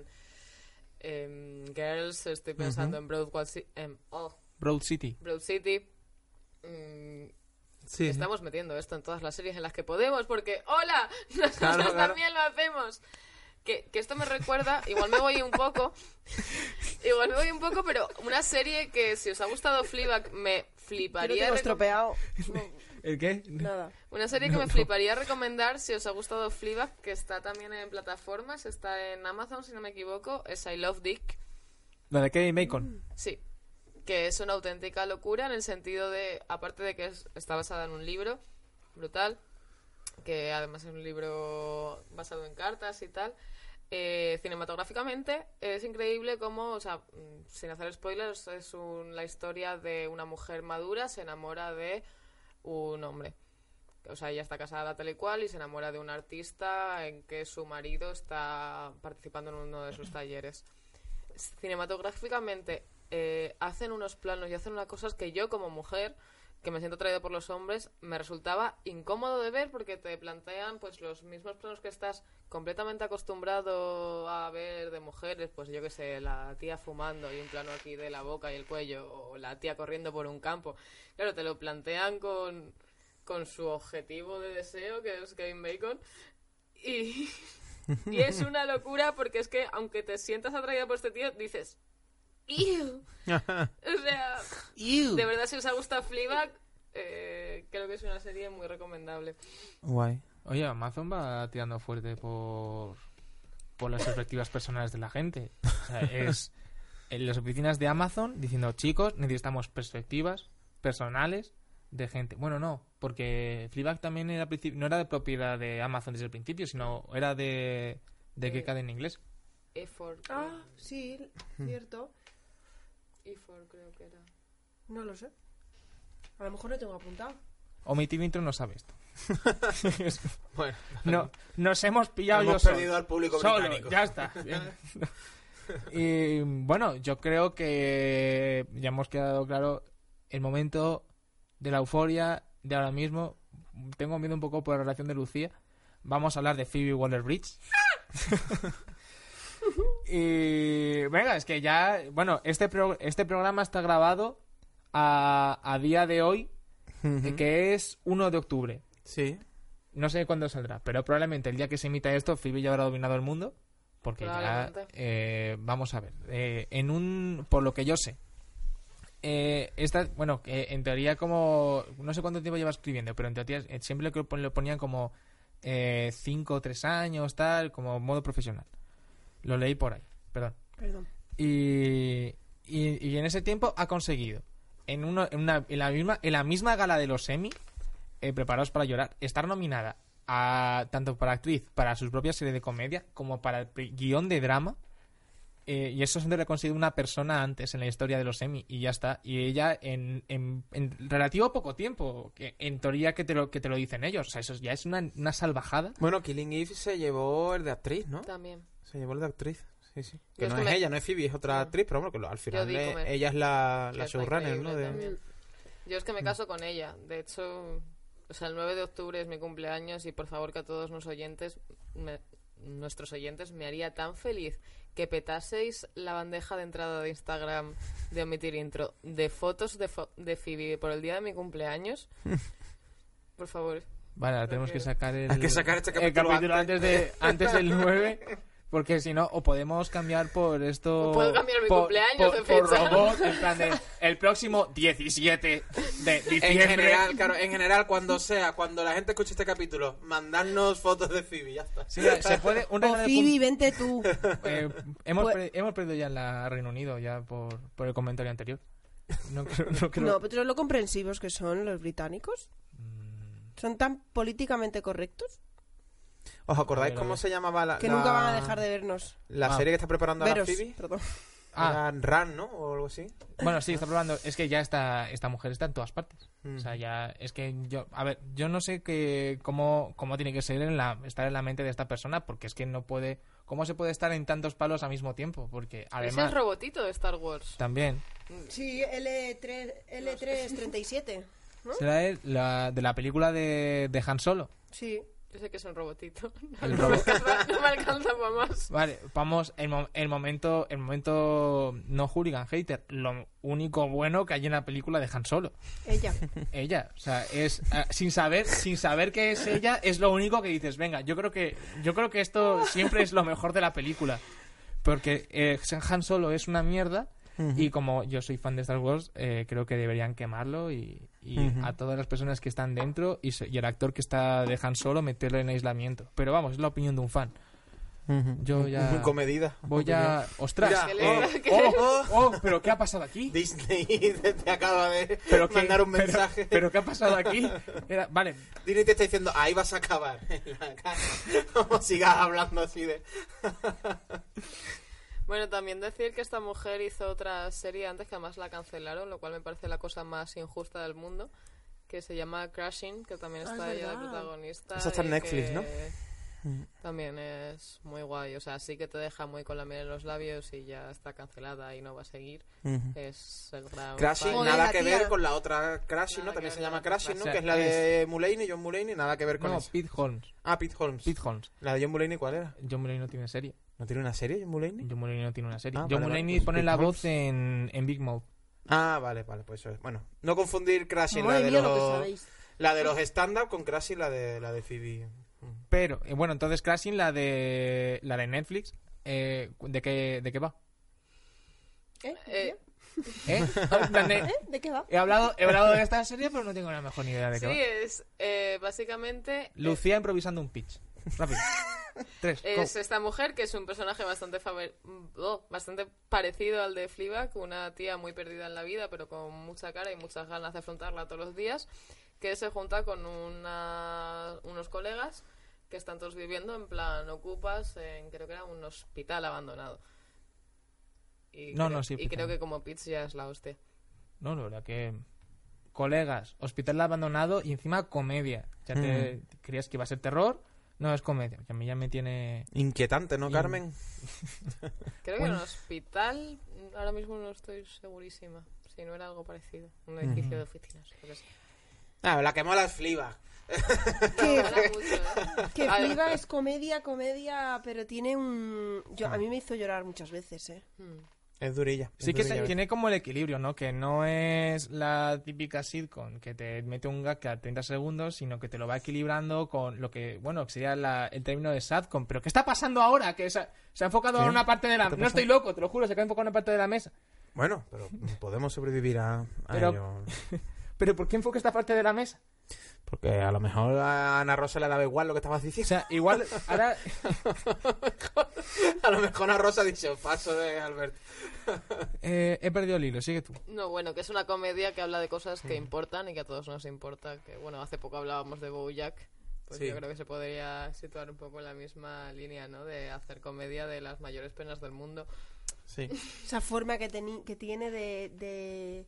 en Girls, estoy pensando en Broad, Ci- en, oh, Broad City. Broad City. Mm, Sí, Estamos metiendo esto en todas las series en las que podemos, porque ¡hola! Nosotros Claro, claro. también lo hacemos. Que, que esto me recuerda, igual me voy un poco, igual me voy un poco, pero una serie que si os ha gustado Fleabag me Yo lo fliparía. tengo reco- estropeado. ¿El qué? Nada. Una serie que me fliparía recomendar si os ha gustado Fleabag, que está también en plataformas, está en Amazon si no me equivoco, es I Love Dick. La de Kevin Bacon. Sí, que es una auténtica locura en el sentido de, aparte de que es- está basada en un libro brutal, que además es un libro basado en cartas y tal, Eh, cinematográficamente es increíble cómo, o sea, sin hacer spoilers, es un, la historia de una mujer madura se enamora de un hombre. O sea, ella está casada tal y cual y se enamora de un artista en que su marido está participando en uno de sus talleres. Cinematográficamente eh, hacen unos planos y hacen unas cosas que yo como mujer, que me siento atraída por los hombres, me resultaba incómodo de ver porque te plantean pues los mismos planos que estás completamente acostumbrado a ver de mujeres, pues yo que sé, la tía fumando y un plano aquí de la boca y el cuello, o la tía corriendo por un campo. Claro, te lo plantean con, con su objetivo de deseo, que es Kevin Bacon, y, y es una locura porque es que aunque te sientas atraída por este tío, dices... ¡Ew! O sea, Ew. de verdad, si os ha gustado Fleabag, eh, creo que es una serie muy recomendable. Guay. Oye, Amazon va tirando fuerte por, por las perspectivas personales de la gente. O sea, es en las oficinas de Amazon diciendo, chicos, necesitamos perspectivas personales de gente. Bueno, no, porque Fleabag también era no era de propiedad de Amazon desde el principio, sino era de... ¿De qué Eh, cadena en inglés? Effort. Ah, sí, cierto. Effort creo que era. No lo sé. A lo mejor lo tengo apuntado. Omitir intro no sabe esto. Bueno, No, nos hemos pillado hemos yo perdido solo. al público Solo, británico. ya está. Bien. Y bueno, yo creo que ya hemos quedado claro el momento de la euforia de ahora mismo. Tengo miedo un poco por la relación de Lucía. Vamos a hablar de Phoebe Waller-Bridge. Y venga, es que ya, bueno, este pro, este programa está grabado a, a día de hoy, Ujú. que es uno de octubre. Sí. No sé cuándo saldrá, pero probablemente el día que se emita esto, Phoebe ya habrá dominado el mundo. Porque ya, Probablemente. eh, vamos a ver, eh, en un, por lo que yo sé, eh, esta, bueno, eh, en teoría como, no sé cuánto tiempo lleva escribiendo, pero en teoría eh, siempre lo, lo ponían como eh, cinco o tres años, tal, como modo profesional. Lo leí por ahí, perdón. Perdón. Y, y, y en ese tiempo ha conseguido, en, uno, en, una, en, la, misma, en la misma gala de los Emmy, eh, Preparados para llorar, estar nominada a, tanto para actriz, para su propia serie de comedia, como para el pri- guión de drama. Eh, y eso siempre lo ha conseguido una persona antes en la historia de los Emmy, y ya está. Y ella en, en, en relativo poco tiempo, que en teoría que te lo, que te lo dicen ellos. O sea, eso ya es una, una salvajada. Bueno, Killing Eve se llevó el de actriz, ¿no? También. Se llevó el de actriz. Sí, sí. Que Yo es no que es me- ella, no es Phoebe, es otra No. actriz, pero bueno, que lo- al final Jodie le- Comer. ella es la, Que la está showrunner, increíble ¿no? De... también. Yo es que me caso con ella. De hecho, o sea, el nueve de octubre es mi cumpleaños y por favor que a todos los oyentes, me- nuestros oyentes, me haría tan feliz que petaseis la bandeja de entrada de Instagram de Omitir Intro de fotos de, fo- de Phoebe por el día de mi cumpleaños. Por favor. Vale, ahora tenemos que quiero. sacar el, Hay que sacar este el capítulo capítulo antes. antes, de, antes del nueve. Porque si no, o podemos cambiar por esto. Puedo cambiar mi por, cumpleaños por, de por fecha. robot, en plan de el próximo diecisiete de En diciembre. general, claro, en general, cuando sea, cuando la gente escuche este capítulo, mandarnos fotos de Phoebe, ya está. Sí, se puede. Un O regalo de Phoebe, cum- vente tú. eh, hemos, Pues- per- hemos perdido ya en la Reino Unido, ya por, por el comentario anterior. No creo. No, creo- No, pero lo comprensivos que son los británicos. Son tan políticamente correctos ¿Os acordáis A ver, a cómo ver. se llamaba la, que la- nunca van a dejar de vernos. la Ah. serie que está preparando ahora Veros, Phoebe? perdón. Ah. Era Run, ¿no? O algo así. Bueno, sí, está probando. Es que ya está, esta mujer está en todas partes. Mm. O sea, ya es que yo, a ver, yo no sé que cómo, cómo tiene que ser en la, estar en la mente de esta persona, porque es que no puede, cómo se puede estar en tantos palos al mismo tiempo, porque Es además el robotito de Star Wars. también Sí, L tres, L tres treinta y siete. ¿No? será él la, de la película de, de Han Solo. Sí. Yo sé que es un robotito. El No me robot. alcanza, no me alcanza para más. Vale, vamos, el, mo- el momento, el momento no hooligan hater, lo único bueno que hay en la película de Han Solo. Ella. Ella, o sea, es eh, sin saber, sin saber que es ella, es lo único que dices, venga, yo creo que, yo creo que esto siempre es lo mejor de la película, porque eh, Han Solo es una mierda y como yo soy fan de Star Wars, eh, creo que deberían quemarlo y, y Ujú. a todas las personas que están dentro y, se- y el actor que está de Han Solo meterlo en aislamiento. Pero vamos, es la opinión de un fan. Yo ya... Comedida. Voy a... ¡Ostras! Mira, ¿Qué eh, le- oh, oh, oh, ¿pero qué ha pasado aquí? Disney te acaba de ¿Pero qué- mandar un pero- mensaje. ¿Pero qué ha pasado aquí? Era- vale, Disney te está diciendo, ahí vas a acabar. En la cara. Como sigas hablando así de... Bueno, también decir que esta mujer hizo otra serie antes que además la cancelaron, lo cual me parece la cosa más injusta del mundo, que se llama Crashing, que también Ah, está es ella de verdad. protagonista. Esa está en y Netflix, que ¿no? También es muy guay, o sea, sí que te deja muy con la miel en los labios y ya está cancelada y no va a seguir. Es el gran... Crashing, fallo. Joder, nada la que tía. ver con la otra Crashing, Nada ¿no? También que se ver llama con la Crashing, ¿no? otra. Que es la de Mulaney, John Mulaney, nada que ver con no, eso. Pete Holmes. Ah, Pete Holmes. Pete Holmes. La de John Mulaney, ¿cuál era? John Mulaney no tiene serie. ¿No tiene una serie, John Mulaney? John Mulaney no tiene una serie. Ah, John vale, vale, Mulaney pues pone Pete la Holmes. voz en, en Big Mouth. Ah, vale, vale, pues eso es. Bueno, no confundir Crashing, la Madre de mía, lo que los... sabéis. La de los stand-up con Crashing, la de, la de Phoebe. Pero, eh, bueno, entonces Crashing, la de la de Netflix, eh, ¿de qué, de qué va? ¿Eh? Eh, ¿Eh? En plan de- ¿Eh? ¿De qué va? he, hablado, he hablado de esta serie, pero no tengo la mejor ni idea de qué sí, va. es eh, básicamente... Lucía improvisando un pitch. Rápido. Tres. go. Es esta mujer que es un personaje bastante faver- oh, bastante parecido al de Fleabag, una tía muy perdida en la vida, pero con mucha cara y muchas ganas de afrontarla todos los días, que se junta con una- unos colegas que están todos viviendo en plan ocupas en, creo que era un hospital abandonado. Y No, creo, no, sí, y hospital. creo que como pitch ya es la hostia. No, la verdad que... Colegas, hospital abandonado y encima comedia. Ya te creías que iba a ser terror. No, es comedia. Que a mí ya me tiene... Inquietante, ¿no, In- Carmen? Creo que Bueno. en un hospital, ahora mismo no estoy segurísima. Si no era algo parecido. Un edificio de oficinas. yo qué sé. Ah, la que mola es Fleabag. Que, Mola mucho, ¿eh? que A ver. Fleabag es comedia, comedia, pero tiene un... Yo, a mí me hizo llorar muchas veces, ¿eh? Hmm. Es durilla. es Sí que durilla. se- tiene como el equilibrio, ¿no? Que no es la típica sitcom que te mete un gag cada treinta segundos, sino que te lo va equilibrando con lo que, bueno, que sería la- el término de sadcom. ¿Pero qué está pasando ahora? Que se ha, se ha enfocado ¿Qué? a una parte de la... ¿Qué te No pasa? estoy loco, te lo juro, se ha enfocado en una parte de la mesa. Bueno, pero podemos sobrevivir a, a Pero- ello. ¿Pero por qué enfoca esta parte de la mesa? Porque a lo mejor a Ana Rosa le daba igual lo que estabas O diciendo. sea, igual ahora... A lo mejor Ana Rosa ha dicho, paso de Albert. eh, he perdido el hilo, sigue tú. No, bueno, que es una comedia que habla de cosas que importan y que a todos nos importa. Que bueno, hace poco hablábamos de BoJack. Pues Sí. yo creo que se podría situar un poco en la misma línea, ¿no? De hacer comedia de las mayores penas del mundo. Sí. Esa forma que, teni- que tiene de... de,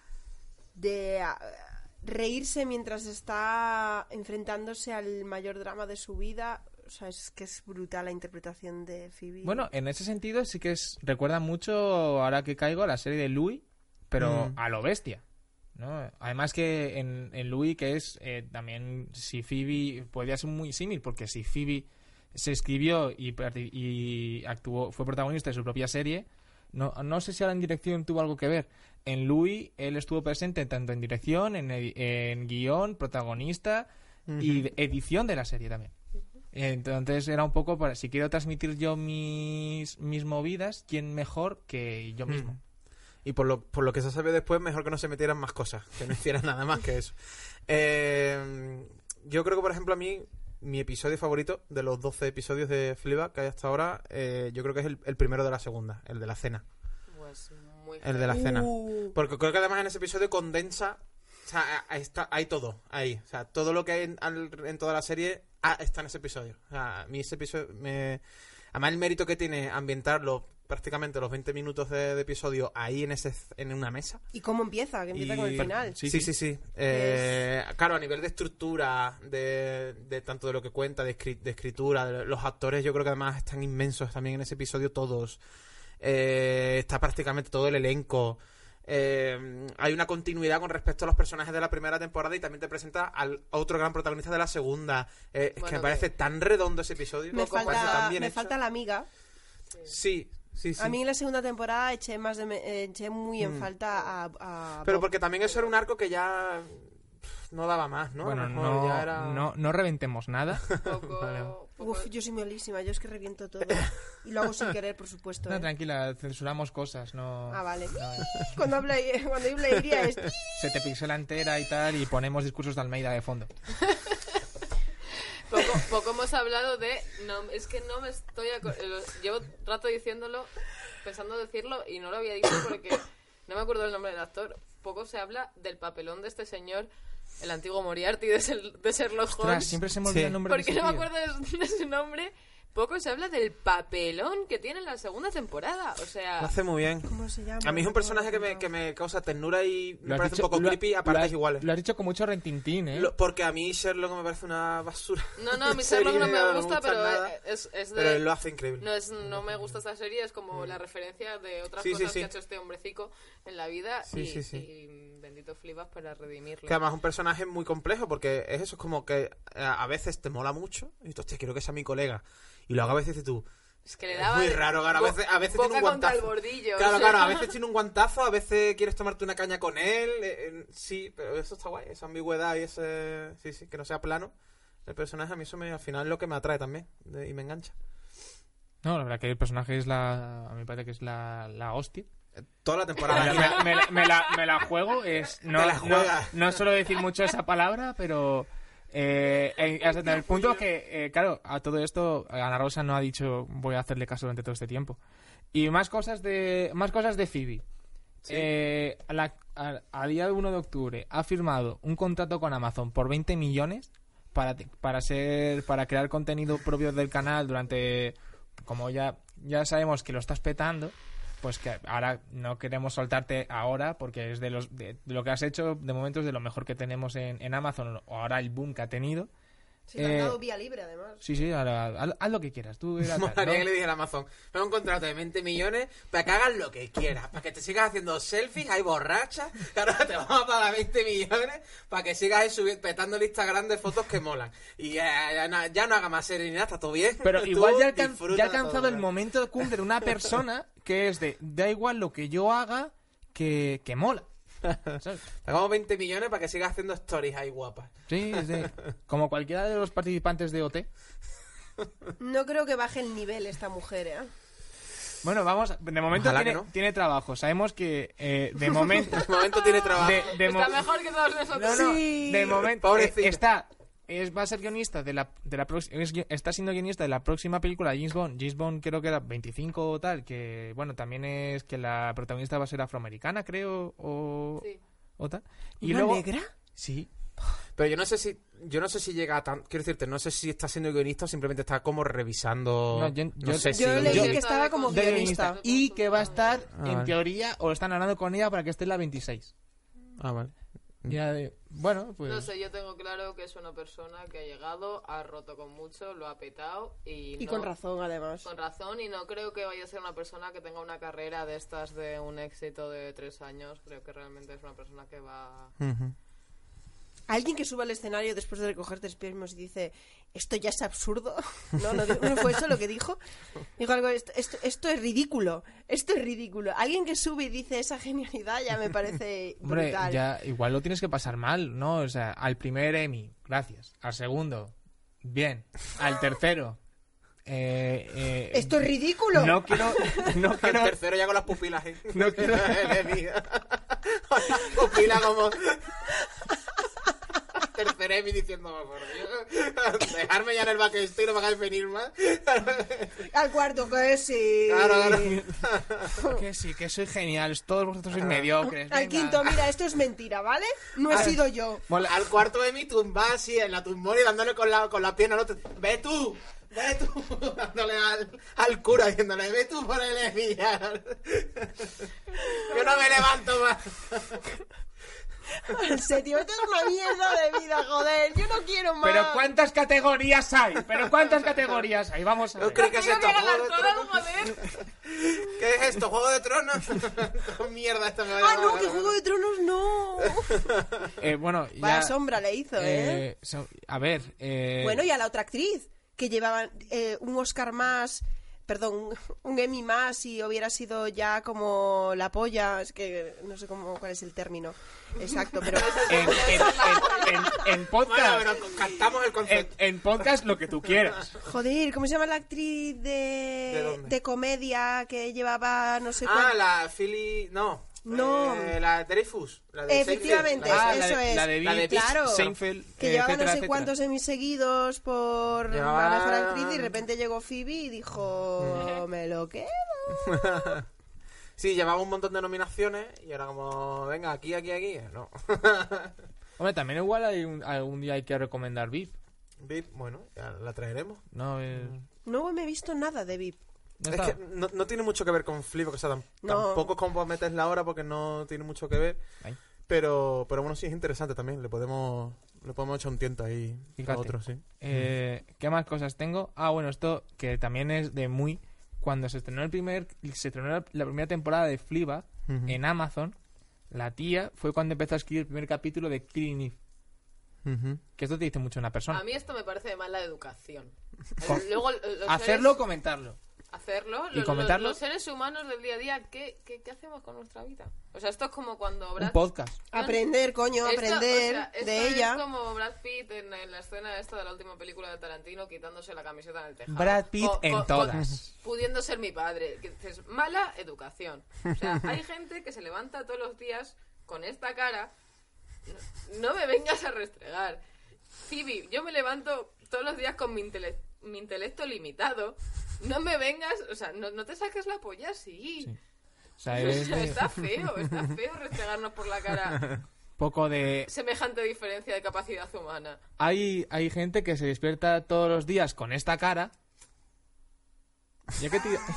de ah, reírse mientras está enfrentándose al mayor drama de su vida. O sea, es que es brutal la interpretación de Phoebe. Bueno, en ese sentido sí que es recuerda mucho, ahora que caigo, a la serie de Louis, pero Mm. a lo bestia, ¿no? Además que en, en Louis, que es eh, también, si Phoebe, podría ser muy símil, porque si Phoebe se escribió y, parti- y actuó, fue protagonista de su propia serie, no, no sé si ahora en dirección tuvo algo que ver. En Louis, él estuvo presente tanto en dirección, en, edi- en guión, protagonista y de- edición de la serie también. Entonces era un poco para, si quiero transmitir yo mis, mis movidas, ¿quién mejor que yo mismo? Mm. Y por lo, por lo que se sabe después, mejor que no se metieran más cosas, que no hicieran nada más que eso. Eh, yo creo que, por ejemplo, a mí, mi episodio favorito de los doce episodios de Fleabag que hay hasta ahora, eh, yo creo que es el, el primero de la segunda, el de la cena. Pues muy El de la cena. Uh, Porque creo que además en ese episodio condensa, o sea, ahí está, hay todo, ahí. O sea, todo lo que hay en, al- en toda la serie ah, está en ese episodio. O sea, a mí ese episodio me... Además el mérito que tiene ambientarlo prácticamente los veinte minutos de, de episodio ahí en ese en una mesa. ¿Y cómo empieza? Que empieza Y- con el final. Sí, sí, sí. sí. Eh, claro, a nivel de estructura, de, de tanto de lo que cuenta, de, escri- de escritura, de los actores, yo creo que además están inmensos también en ese episodio todos. Eh, está prácticamente todo el elenco. Eh, hay una continuidad con respecto a los personajes de la primera temporada y también te presenta al otro gran protagonista de la segunda. Eh, es que Bueno, me parece que- tan redondo ese episodio. Me parece tan falta, bien me hecho. falta la amiga. Sí, sí, sí. A mí en la segunda temporada eché más de me- eh, eché muy en Mm. falta a, a Pero Bob. porque también eso era un arco que ya pff, no daba más, ¿no? A Bueno, lo mejor no, ya era- no, no reventemos nada. Poco, Vale. poco- Uf, yo soy malísima, yo es que reviento todo. Y lo hago sin querer, por supuesto. No, ¿eh? tranquila, censuramos cosas, no... Ah, vale. no, Cuando hablé, cuando yo iría es... se te pixela entera y tal y ponemos discursos de Almeida de fondo. poco poco, poco hemos hablado de... No, es que no me estoy... aco- lo- Llevo rato diciéndolo, pensando decirlo, y no lo había dicho porque no me acuerdo del nombre del actor. Poco se habla del papelón de este señor, el antiguo Moriarty de, Sel- de Sherlock Ostras, Holmes. siempre se me olvida Sí. el nombre de Porque ese no me tío. acuerdo de, de su nombre. Poco se habla del papelón que tiene en la segunda temporada. O sea... Lo hace muy bien. ¿Cómo se llama? A mí es un personaje que me, que me causa ternura y Lo me has parece dicho- un poco lo ha- creepy a lo partes has- iguales. Lo has dicho con mucho rentintín, ¿eh? Lo- porque a mí Sherlock me parece una basura. No, no, mi Serie, Sherlock no me me gusta, pero nada. es, es de... Pero él lo hace increíble. No, es, no me gusta esta serie, es como la referencia de otras Sí, sí, cosas sí. que ha hecho este hombrecito en la vida. Sí, y, sí, sí. y bendito Fleabag para redimirlo. Que además es un personaje muy complejo porque es eso, es como que eh, a veces te mola mucho y tú, hostia, quiero que sea mi colega. Y luego a veces dices tú, Es que le es daba muy de- raro, claro, a bo- veces, a veces boca tiene un contra el guantazo. bordillo. Claro, o sea. claro, a veces tiene un guantazo, a veces quieres tomarte una caña con él. eh, eh, sí, pero eso está guay, esa ambigüedad y ese. Sí, sí, que no sea plano. El personaje a mí eso me, al final es lo que me atrae también de- y me engancha. No, la verdad que el personaje es la... A mí me parece que es la, la hostia. Toda la Me, temporada. la- me la- me la, me la juego. Es, no, Te la no, juegas. no suelo decir mucho esa palabra, pero... Eh, eh, hasta el punto que, eh, claro, a todo esto Ana Rosa no ha dicho voy a hacerle caso durante todo este tiempo. Y más cosas de más cosas de Phoebe. Sí. Eh, a, la- a- a día uno de octubre ha firmado un contrato con Amazon por veinte millones para, te- para ser para crear contenido propio del canal durante, como ya ya sabemos que lo estás petando, pues que ahora no queremos soltarte ahora porque es de los de, de lo que has hecho de momento es de lo mejor que tenemos en, en Amazon, o ahora el boom que ha tenido. Sí, le han Eh, dado vía libre, además. Sí, sí, ahora, haz, haz lo que quieras. Tú era tal, Molaría ¿no? que le dijera a Amazon, me un contrato de veinte millones para que hagas lo que quieras, para que te sigas haciendo selfies, hay borrachas, que ahora te vamos a pagar veinte millones para que sigas ahí subiendo, petando el Instagram de fotos que molan. Y ya, ya, no, ya no haga más serie ni nada, está todo bien. Pero Tú igual ya, alcan- disfruta ya ha de todo, alcanzado el ¿verdad? momento de cumbre de una persona que es de da igual lo que yo haga que, que mola. ¿Sabes? Te hagamos veinte millones para que sigas haciendo stories ahí guapas. Sí, sí. Como cualquiera de los participantes de O T. No creo que baje el nivel esta mujer, ¿eh? Bueno, vamos, de momento Ojalá tiene, que no. tiene trabajo. Sabemos que eh, de momento... De momento tiene trabajo. de, de mo- Está mejor que todos nosotros. No, no, Sí. de momento Pobrecita. eh, está es, va a ser guionista de la, de la prox- es gui- está siendo guionista de la próxima película de James Bond. James Bond creo que era veinticinco o tal, que bueno, también es que la protagonista va a ser afroamericana, creo, o, Sí. o tal. Y ¿Una luego negra? sí. Pero yo no sé si yo no sé si llega a tan... Quiero decirte, no sé si está siendo guionista o simplemente está como revisando... No, yo- no yo- sé si... Yo leí yo- que estaba como de guionista. guionista. Y que va a estar Ah, en vale. teoría o están hablando con ella para que esté en la veintiséis. Ah, vale. Ya de- bueno, pues No sé, yo tengo claro que es una persona que ha llegado, ha roto con mucho, lo ha petado y, Y no- con razón, además. Con razón, y no creo que vaya a ser una persona que tenga una carrera de estas de un éxito de tres años. Creo que realmente es una persona que va... Ujú. Alguien que suba al escenario después de recoger tres premios y dice, esto ya es absurdo. No, no, no fue eso lo que dijo. Dijo algo, esto, esto, esto es ridículo. Esto es ridículo. Alguien que sube y dice esa genialidad ya me parece hombre, brutal. ya igual lo tienes que pasar mal, ¿no? O sea, al primer Emmy, gracias. Al segundo, bien. Al tercero, eh, eh, Esto es ridículo. no quiero, no El quiero, tercero ya con las pupilas ahí. no quiero, Con las pupilas como... Tercer Emmy diciendo, "Oh, por Dios, dejarme ya en el backstage y no me hagáis venir más". Al cuarto, que sí. Claro, claro. que sí, que soy genial. Todos vosotros sois mediocres. Al venga. quinto, mira, esto es mentira, ¿vale? No he sido yo. Mola- Al cuarto Emmy tumba así en la tumbona y dándole con la, con la pierna al otro. ¡Ve tú! ¡Ve tú! Dándole al, al cura diciéndole, ve tú por el Emmy ya". Yo no me levanto más. En serio, esto es una mierda de vida, joder. Yo no quiero más. Pero ¿cuántas categorías hay? ¿Pero cuántas categorías hay? Vamos a Yo ver. creo que es Tengo esto, que ganar Juego de todas, Tronos. joder. ¿Qué es esto? ¿Juego de Tronos? Con mierda esta me va a Ah, llamar. no, que Juego de Tronos no. Eh, bueno, ya, Vaya sombra le hizo, ¿eh? eh, so- a ver, eh, Bueno, y a la otra actriz, que llevaba eh, un Oscar más, perdón, un Emmy más y hubiera sido ya como la polla, es que no sé cómo cuál es el término exacto, pero en, en, en, en- en podcast, Bueno, pero captamos el en, concepto. en podcast lo que tú quieras. joder, ¿cómo se llama la actriz ¿De de, dónde? de comedia que llevaba no sé Ah, cuánto? la Philly... No. No. Eh, la de Dreyfus. La de Efectivamente, Seinfeld, la de- Ah, eso la de, es. la de La de Beat, Peach, claro. Seinfeld, Que eh, llevaba etcétera, no sé etcétera. cuántos Emmy seguidos por Llevaba- la mejor actriz y de repente llegó Phoebe y dijo, me lo quedo. Sí, llevaba un montón de nominaciones y ahora como, venga, aquí, aquí, aquí. No. Hombre, también igual hay un- algún día hay que recomendar V I P. V I P, bueno, ya la traeremos. No, eh, No me he visto nada de V I P. no Es está. que no, no tiene mucho que ver con Flip, o sea, tam- No. tampoco es como metes la hora porque no tiene mucho que ver. Ay. Pero, pero bueno, sí es interesante también. Le podemos, le podemos echar un tiento ahí Fíjate. a otros, sí. Eh, ¿Qué más cosas tengo? Ah, bueno, esto que también es de muy... Cuando se estrenó el primer se estrenó la, la primera temporada de Fleabag Ujú. en Amazon, la tía fue cuando empezó a escribir el primer capítulo de Killing Eve. Ujú. Que esto te dice mucho una persona. A mí esto me parece de mala educación. Co- Luego, los Hacerlo o seres- comentarlo. hacerlo. ¿Y Los, comentarlo? los seres humanos del día a día, ¿qué, qué, qué hacemos con nuestra vida? O sea, esto es como cuando Brad Un podcast. Aprender, coño, Esto, aprender o sea, esto de es ella. como Brad Pitt en, en la escena esta de la última película de Tarantino quitándose la camiseta en el tejado. Brad Pitt Co- en co- todas. co- pudiendo ser mi padre. Que dices, mala educación. O sea, hay gente que se levanta todos los días con esta cara. No, no me vengas a restregar. Phoebe, yo me levanto todos los días con mi, intele- mi intelecto limitado. No me vengas, o sea, no, no te saques la polla así. Sí. O sea, es de- Está feo, está feo restregarnos por la cara poco de... semejante diferencia de capacidad humana. Hay, hay gente que se despierta todos los días con esta cara. Ya que te...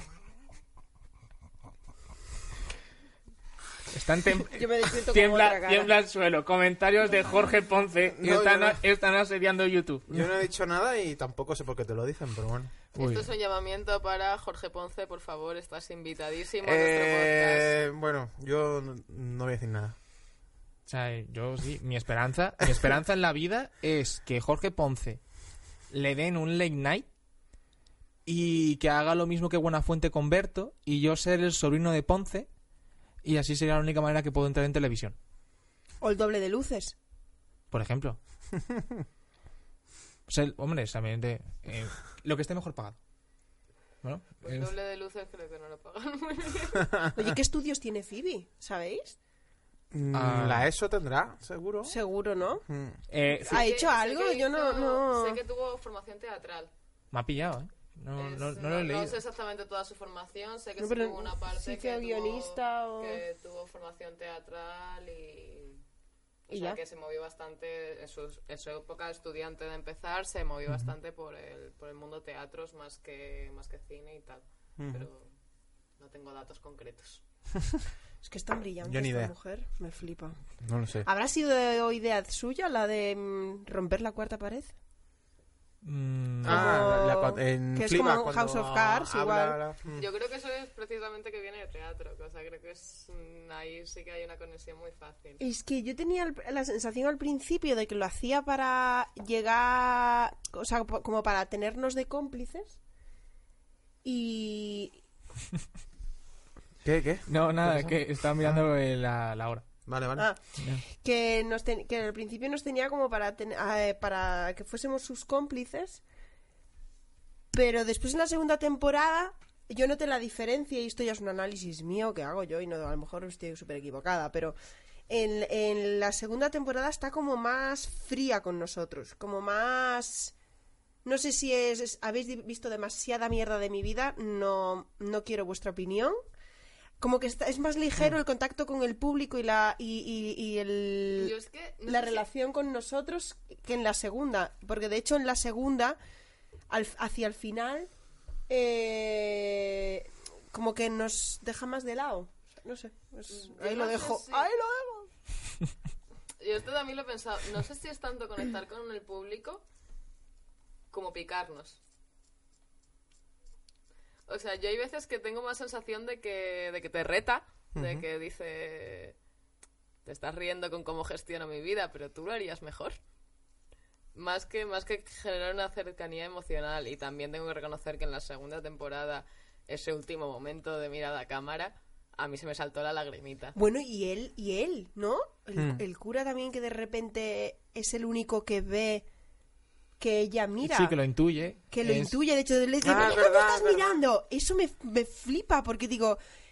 Están tem... Yo me despierto con otra tiembla, cara. tiembla el suelo. Comentarios de Jorge Ponce. No, están, yo no. están asediando YouTube. Yo no he dicho nada y tampoco sé por qué te lo dicen, pero bueno. Uy. Esto es un llamamiento para Jorge Ponce, por favor, estás invitadísimo a Eh, bueno, yo no, no voy a decir nada. O sea, yo sí, mi esperanza, mi esperanza en la vida es que Jorge Ponce le den un late night y que haga lo mismo que Buenafuente con Berto y yo ser el sobrino de Ponce y así sería la única manera que puedo entrar en televisión, O el doble de luces. por ejemplo. O sea, hombre, también de, eh, lo que esté mejor pagado. Bueno, Pues eh, doble de luces creo que no lo pagan muy bien. Oye, ¿qué estudios tiene Phoebe? ¿Sabéis? Mm, Ah. La ESO tendrá, seguro. Seguro, ¿no? Mm. eh, ¿Ha Sé hecho que- algo? sé que Yo no- hizo- no- Sé que tuvo formación teatral. me ha pillado, ¿eh? No, Es- no, no lo he leído. No sé exactamente toda su formación, sé que No, sí pero tuvo una parte sí que, que tuvo, guionista o- que tuvo formación teatral y... O Y sea, ya. que se movió bastante, en su, en su época de estudiante de empezar, se movió bastante por el, por el mundo teatros más que, más que cine y tal. Ujú. Pero no tengo datos concretos. Es que es tan brillante Yo ni esta idea. mujer. Me flipa. No lo sé. ¿Habrá sido de- idea suya la de mm, romper la cuarta pared? Mm, Ah, la, la- Como- en que es Fleabag, como cuando House of Cards, habla- igual. habla- mm. Yo creo que eso es precisamente que viene de teatro, que, o sea, creo que es, mm, ahí sí que hay una conexión muy fácil. Es que yo tenía el- la sensación al principio de que lo hacía para llegar, o sea, po- como para tenernos de cómplices. Y ¿Qué, qué? no, nada, ¿Qué es pasa? que estaba mirando eh, la, la hora. Vale, vale. ah, que nos ten- que al principio nos tenía como para ten- eh, para que fuésemos sus cómplices, pero después en la segunda temporada yo noté la diferencia, y esto ya es un análisis mío que hago yo y no, a lo mejor estoy súper equivocada, pero en, en la segunda temporada está como más fría con nosotros, como más... No sé si es, es- habéis di- visto demasiada mierda de mi vida, no, no quiero vuestra opinión. Como que está, es más ligero el contacto con el público y la y, y- y el, Yo es que no la sé si- relación con nosotros que en la segunda. Porque de hecho en la segunda, al- hacia el final, eh, como que nos deja más de lado. No sé, pues, Yo ahí no lo sé dejo. si- Ahí lo dejo. Yo esto también lo he pensado. No sé si es tanto conectar con el público como picarnos. O sea, yo hay veces que tengo más sensación de que, de que te reta, de que dice, te estás riendo con cómo gestiono mi vida, pero tú lo harías mejor. Más que, más que generar una cercanía emocional. Y también tengo que reconocer que en la segunda temporada, ese último momento de mirada a cámara, a mí se me saltó la lagrimita. Bueno, y él, y él, ¿no? El, Hmm. el cura también que de repente es el único que ve que ella mira. Sí, que lo intuye. Que lo Es- intuye, de hecho, le dice, Ah, "¿Pero es ¿dónde verdad, estás es verdad. mirando?" Eso me, me flipa, porque digo,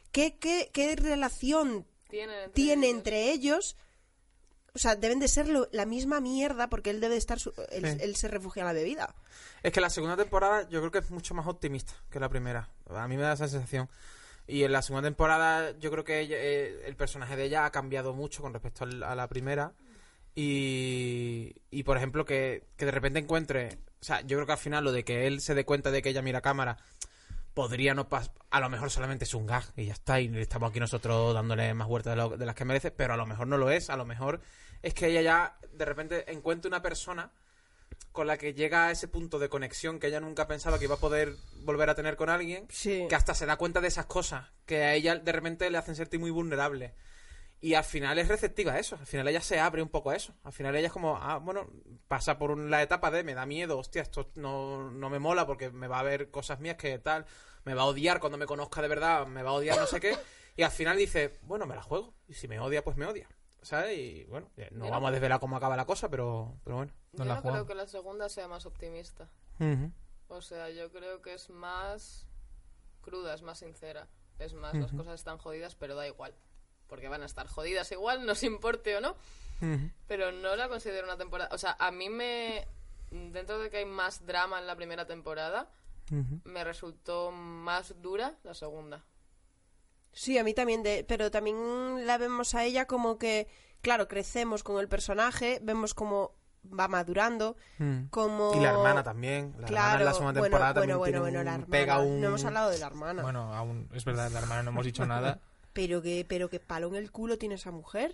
¿qué, qué, qué relación Tienen entre tiene ellos. entre ellos? O sea, deben de ser lo- la misma mierda porque él debe de estar... su- él, Sí. él se refugia en la bebida. Es que la segunda temporada yo creo que es mucho más optimista que la primera. A mí me da esa sensación. Y en la segunda temporada yo creo que ella- eh, el personaje de ella ha cambiado mucho con respecto al- a la primera. Y, y por ejemplo, que, que de repente encuentre... O sea, yo creo que al final lo de que él se dé cuenta de que ella mira cámara podría no pasar... A lo mejor solamente es un gag y ya está. Y estamos aquí nosotros dándole más vueltas de, lo- de las que merece. Pero a lo mejor no lo es. A lo mejor es que ella ya de repente encuentra una persona con la que llega a ese punto de conexión que ella nunca pensaba que iba a poder volver a tener con alguien, Sí. que hasta se da cuenta de esas cosas, que a ella de repente le hacen sentir muy vulnerable. Y al final es receptiva a eso, al final ella se abre un poco a eso. Al final ella es como, ah, bueno, pasa por un- la etapa de me da miedo, hostia, esto no, no me mola porque me va a ver cosas mías que tal, me va a odiar cuando me conozca de verdad, me va a odiar no sé qué. Y al final dice, bueno, me la juego, y si me odia, pues me odia. ¿Sabes? Y bueno, eh, no Yo no- vamos a desvelar cómo acaba la cosa, pero, pero bueno. No Yo la no juego. creo que la segunda sea más optimista. O sea, yo creo que es más cruda, es más sincera. Es más, las cosas están jodidas, pero da igual. Porque van a estar jodidas igual, nos importe o no. Pero no la considero una temporada... O sea, a mí me... Dentro de que hay más drama en la primera temporada, me resultó más dura la segunda. Sí, a mí también, de, pero también la vemos a ella como que, claro, crecemos con el personaje, vemos cómo va madurando, como... Y la hermana también. La hermana Claro, en la segunda bueno, temporada bueno, también bueno, tiene bueno, un- la hermana. pega un... No hemos hablado de la hermana. Bueno, aún es verdad, la hermana no hemos dicho nada. Pero que, pero que palo en el culo tiene esa mujer.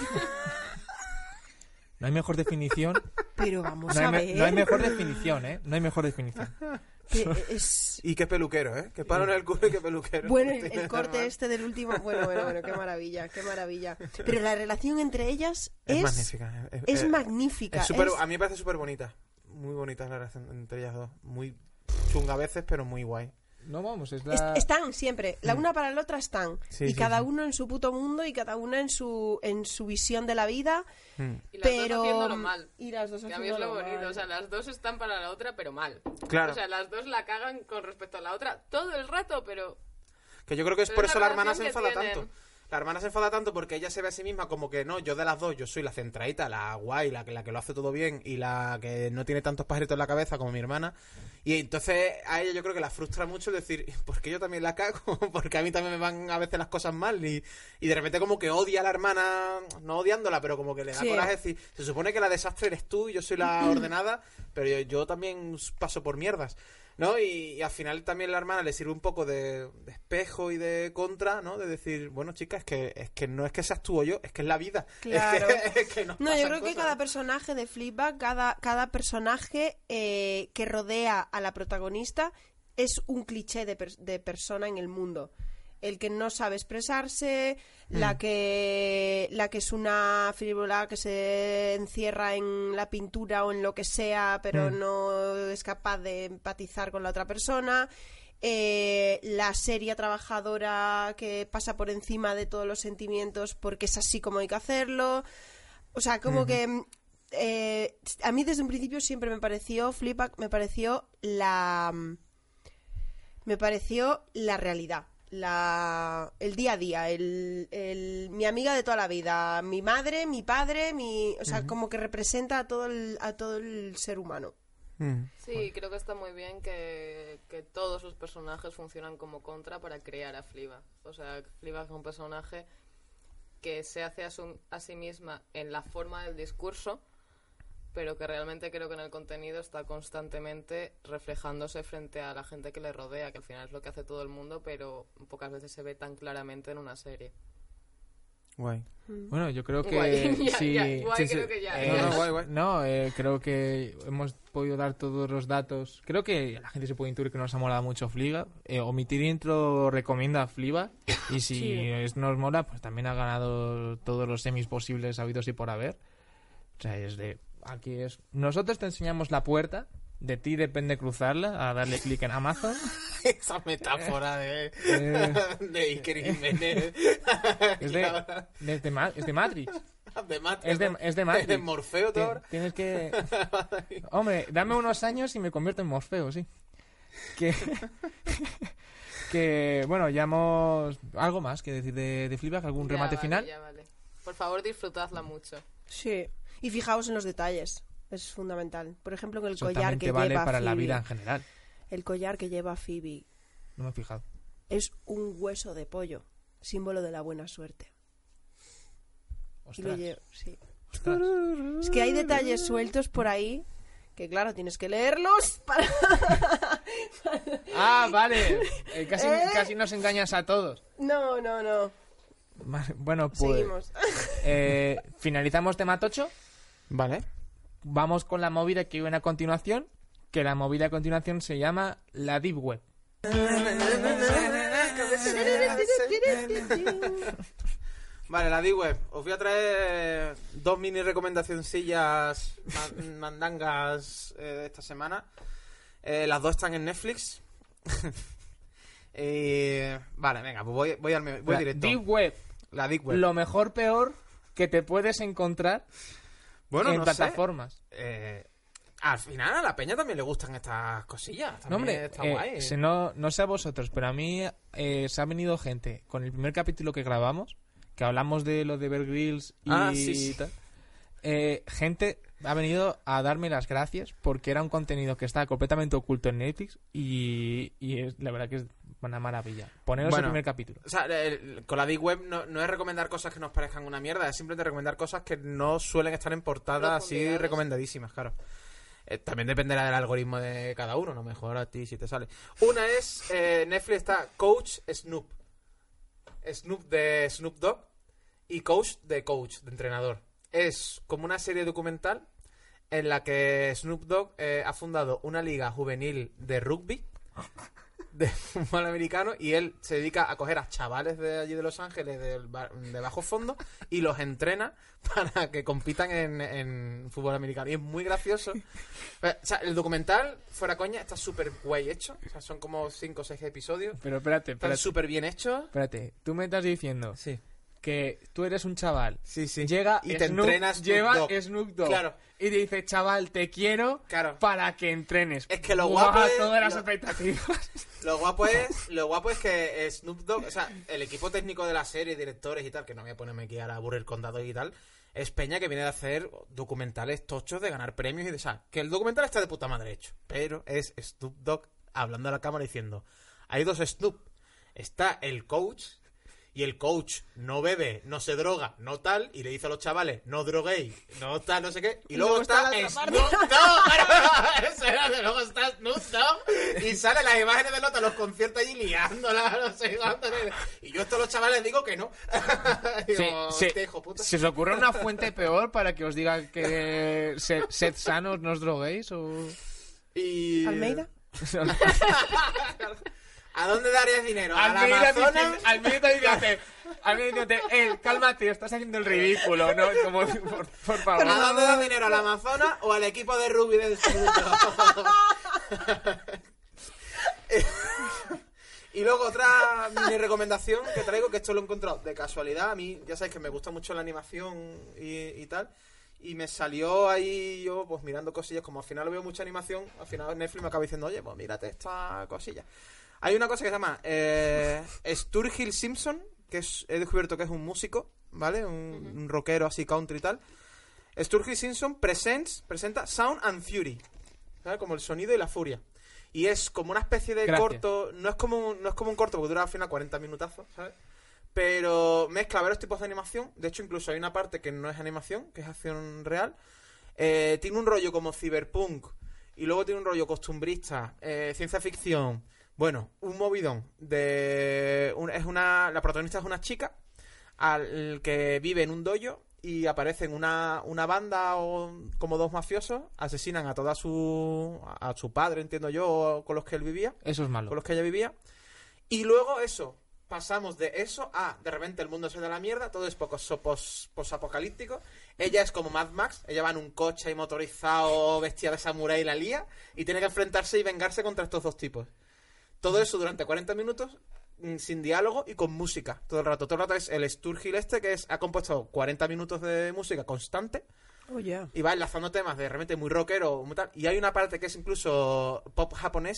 No hay mejor definición. Pero vamos No hay, a me- ver. no hay mejor definición, ¿eh? No hay mejor definición. que es... Y qué peluquero, ¿eh? Que palo en el culo y qué peluquero. Bueno, el, Tiene el corte hermana. este del último... Bueno, bueno, bueno, qué maravilla, qué maravilla. Pero la relación entre ellas Es, es... magnífica. Es, Es es- magnífica. es súper- es- A mí me parece súper bonita. Muy bonita la relación entre ellas dos. Muy chunga a veces, pero muy guay. No, vamos, es es- la... Están siempre, la una para la otra están. Sí, y sí, cada sí. uno en su puto mundo y cada una en su, en su visión de la vida. Mm. Y las Pero... dos haciéndolo mal. Y las dos Que a mí es lo haciéndolo bonito. mal. O sea, las dos están para la otra, pero mal. Claro. O sea, las dos la cagan con respecto a la otra todo el rato, pero... Que yo creo que es Pero por es eso la la hermana se relación que enfada tienen. tanto. La hermana se enfada tanto porque ella se ve a sí misma como que no, yo de las dos, yo soy la centradita, la guay, la que, la que lo hace todo bien y la que no tiene tantos pajaritos en la cabeza como mi hermana. Y entonces a ella yo creo que la frustra mucho decir, ¿por qué yo también la cago? Porque a mí también me van a veces las cosas mal. Y, y de repente como que odia a la hermana, no odiándola, pero como que le da Sí. coraje decir, se supone que la desastre eres tú y yo soy la ordenada, pero yo, yo también paso por mierdas. ¿No? Y, y al final también la hermana le sirve un poco de, de espejo y de contra, ¿no? De decir, bueno, chica, es que es que no es que seas tú o yo, es que es la vida. Claro. Es que, es que nos No, yo pasan creo que cosas. cada personaje de Fleabag, cada, cada personaje eh, que rodea a la protagonista es un cliché de, per- de persona en el mundo. El que no sabe expresarse, la que la que es una frívola que se encierra en la pintura o en lo que sea, pero Mm. no es capaz de empatizar con la otra persona. Eh, la seria trabajadora que pasa por encima de todos los sentimientos porque es así como hay que hacerlo. O sea, como que eh, a mí desde un principio siempre me pareció Fleabag, me pareció la me pareció la realidad, la el día a día, el, el mi amiga de toda la vida, mi madre, mi padre, mi, o sea, como que representa a todo el a todo el ser humano. Mm. Sí, creo que está muy bien que, que todos los personajes funcionan como contra para crear a Fleabag. O sea, Fleabag es un personaje que se hace a, su- a sí misma en la forma del discurso, pero que realmente creo que en el contenido está constantemente reflejándose frente a la gente que le rodea, que al final es lo que hace todo el mundo, pero pocas veces se ve tan claramente en una serie. Guay. Bueno, yo creo que Guay, ya, sí. ya, guay, sí, sí. creo que ya, Eh, ya. no, No, guay, guay. no, eh, creo que hemos podido dar todos los datos. Creo que la gente se puede intuir que nos ha molado mucho Fleabag. Eh, omitir intro recomienda Fleabag. Y si Sí. es- nos mola, pues también ha ganado todos los semis posibles habidos y por haber. O sea, es de... Aquí es... Nosotros te enseñamos la puerta. De ti depende cruzarla, a darle clic en Amazon. Esa metáfora de, Eh. de Iker Jiménez. Es de, de, de Ma- es de Matrix. de Matrix. Es de, es de Matrix. ¿De Morfeo tú Ti- ahora? Tienes que... Hombre, dame unos años y me convierto en Morfeo, sí. Que... que, bueno, ya hemos... ¿Algo más que decir de, de Fleabag? ¿Algún Ya, remate vale, final? ya, vale. Por favor, disfrutadla mucho. Sí. Y fijaos en los detalles. Es fundamental. Por ejemplo, en el Eso collar también que te vale lleva para la Phoebe. vida en general. El collar que lleva Phoebe No me he fijado. es un hueso de pollo, símbolo de la buena suerte. Y lo Ostras. llevo, sí. Ostras. Es que hay detalles sueltos por ahí que, claro, tienes que leerlos para... Ah, vale. Eh, casi, ¿Eh? casi nos engañas a todos. No, no, no. Vale, bueno, pues... Seguimos. eh, finalizamos tema tocho. Vale. Vamos con la movida que viene a continuación. Que la movida a continuación se llama la Deep Web. Vale, la D-Web. Os voy a traer dos mini recomendacioncillas man- mandangas eh, de esta semana. Eh, las dos están en Netflix. Eh, vale, venga, pues voy, voy, al, me- voy La directo. Deep Web. La D-Web. Lo mejor peor que te puedes encontrar Bueno, en no sé. plataformas. Eh, al final a la peña también le gustan estas cosillas. También No, hombre, está eh, guay. se no, no sé a vosotros, pero a mí eh, se ha venido gente con el primer capítulo que grabamos, que hablamos de lo de Bear Grylls y Ah, sí, sí. tal. Eh, gente ha venido a darme las gracias porque era un contenido que estaba completamente oculto en Netflix y, y es, la verdad que es una maravilla. Poneros Bueno, el primer capítulo. O sea, el- con la D-Web no, no es recomendar cosas que nos parezcan una mierda, es simplemente recomendar cosas que no suelen estar en portadas así Profundidades. recomendadísimas, claro. Eh, también dependerá del algoritmo de cada uno, no mejor a ti si te sale. Una es, eh, Netflix está Coach Snoop. Snoop de Snoop Dogg y Coach de Coach, de entrenador. Es como una serie documental en la que Snoop Dogg eh, ha fundado una liga juvenil de rugby, de fútbol americano, y él se dedica a coger a chavales de allí de Los Ángeles del ba- de bajo fondo y los entrena para que compitan en, en fútbol americano. Y es muy gracioso. O sea, el documental, fuera coña, está súper guay hecho. O sea, son como cinco o seis episodios. Pero espérate, Están espérate, súper bien hechos. espérate. Tú me estás diciendo Sí. que tú eres un chaval. Sí, sí. Llega y te Snoop, entrenas lleva Snoop Dogg Claro. y te dice, chaval, te quiero Claro. para que entrenes. Es que lo Buah, guapo es- todas las lo- expectativas. Lo guapo es, lo guapo es que Snoop Dogg, o sea, el equipo técnico de la serie, directores y tal, que no voy a ponerme aquí ahora a aburrir con datos y tal, es peña que viene de hacer documentales tochos, de ganar premios y de, o sea, que el documental está de puta madre hecho, pero es Snoop Dogg hablando a la cámara diciendo, hay dos Snoop, está el coach, y el coach no bebe, no se droga, no tal, y le dice a los chavales, no droguéis, no tal, no sé qué, y luego, luego está, está la Snoop otra Dogg, eso era de luego está Snoop Dogg, y salen las imágenes de nota, los conciertos allí liándola, no sé cuánto, y yo a estos los chavales digo que no. Digo, Se, "Hostia, hijo puta". ¿Se os ocurre una fuente peor para que os diga que sed, sed sanos, no os droguéis? O... Y... ¿Almeida? ¿A dónde darías dinero? ¿A la Almeida Amazonas? dice- Almeida dice, Almeida dice, eh, cálmate, estás haciendo el ridículo, ¿no? Como, por, por favor. ¿A dónde das dinero? ¿A la Amazonas o al equipo de rugby del segundo? Y luego otra mini recomendación que traigo, que esto lo he encontrado de casualidad. A mí, ya sabéis que me gusta mucho la animación y, y tal. Y me salió ahí yo, pues mirando cosillas. Como al final veo mucha animación, al final Netflix me acaba diciendo, oye, pues mírate esta cosilla. Hay una cosa que se llama eh, Sturgill Simpson, que es, he descubierto que es un músico, ¿vale? Un, un rockero así country y tal. Sturgill Simpson presents, presenta Sound and Fury, ¿sabes? Como el sonido y la furia. Y es como una especie de Gracias. corto, no es como un, no es como un corto porque dura al final cuarenta minutazos, ¿sabes? Pero mezcla varios tipos de animación. De hecho, incluso hay una parte que no es animación, que es acción real. Eh, tiene un rollo como cyberpunk y luego tiene un rollo costumbrista, eh, ciencia ficción. Bueno, un movidón de un- es una la protagonista es una chica al que vive en un dojo y aparecen una, una banda o como dos mafiosos, asesinan a toda su a su padre, entiendo yo, con los que él vivía, Eso es malo. con los que ella vivía. Y luego eso, pasamos de eso a de repente el mundo se da la mierda, todo es poco pos, posapocalíptico. Ella es como Mad Max, ella va en un coche ahí motorizado, vestida de samurái y la lía, y tiene que enfrentarse y vengarse contra estos dos tipos. Todo eso durante cuarenta minutos, mm, sin diálogo y con música. Todo el rato. Todo el rato es el Sturgill este, que es ha compuesto cuarenta minutos de música constante Oh, yeah. y va enlazando temas de repente muy rockero, muy tal. Y hay una parte que es incluso pop japonés.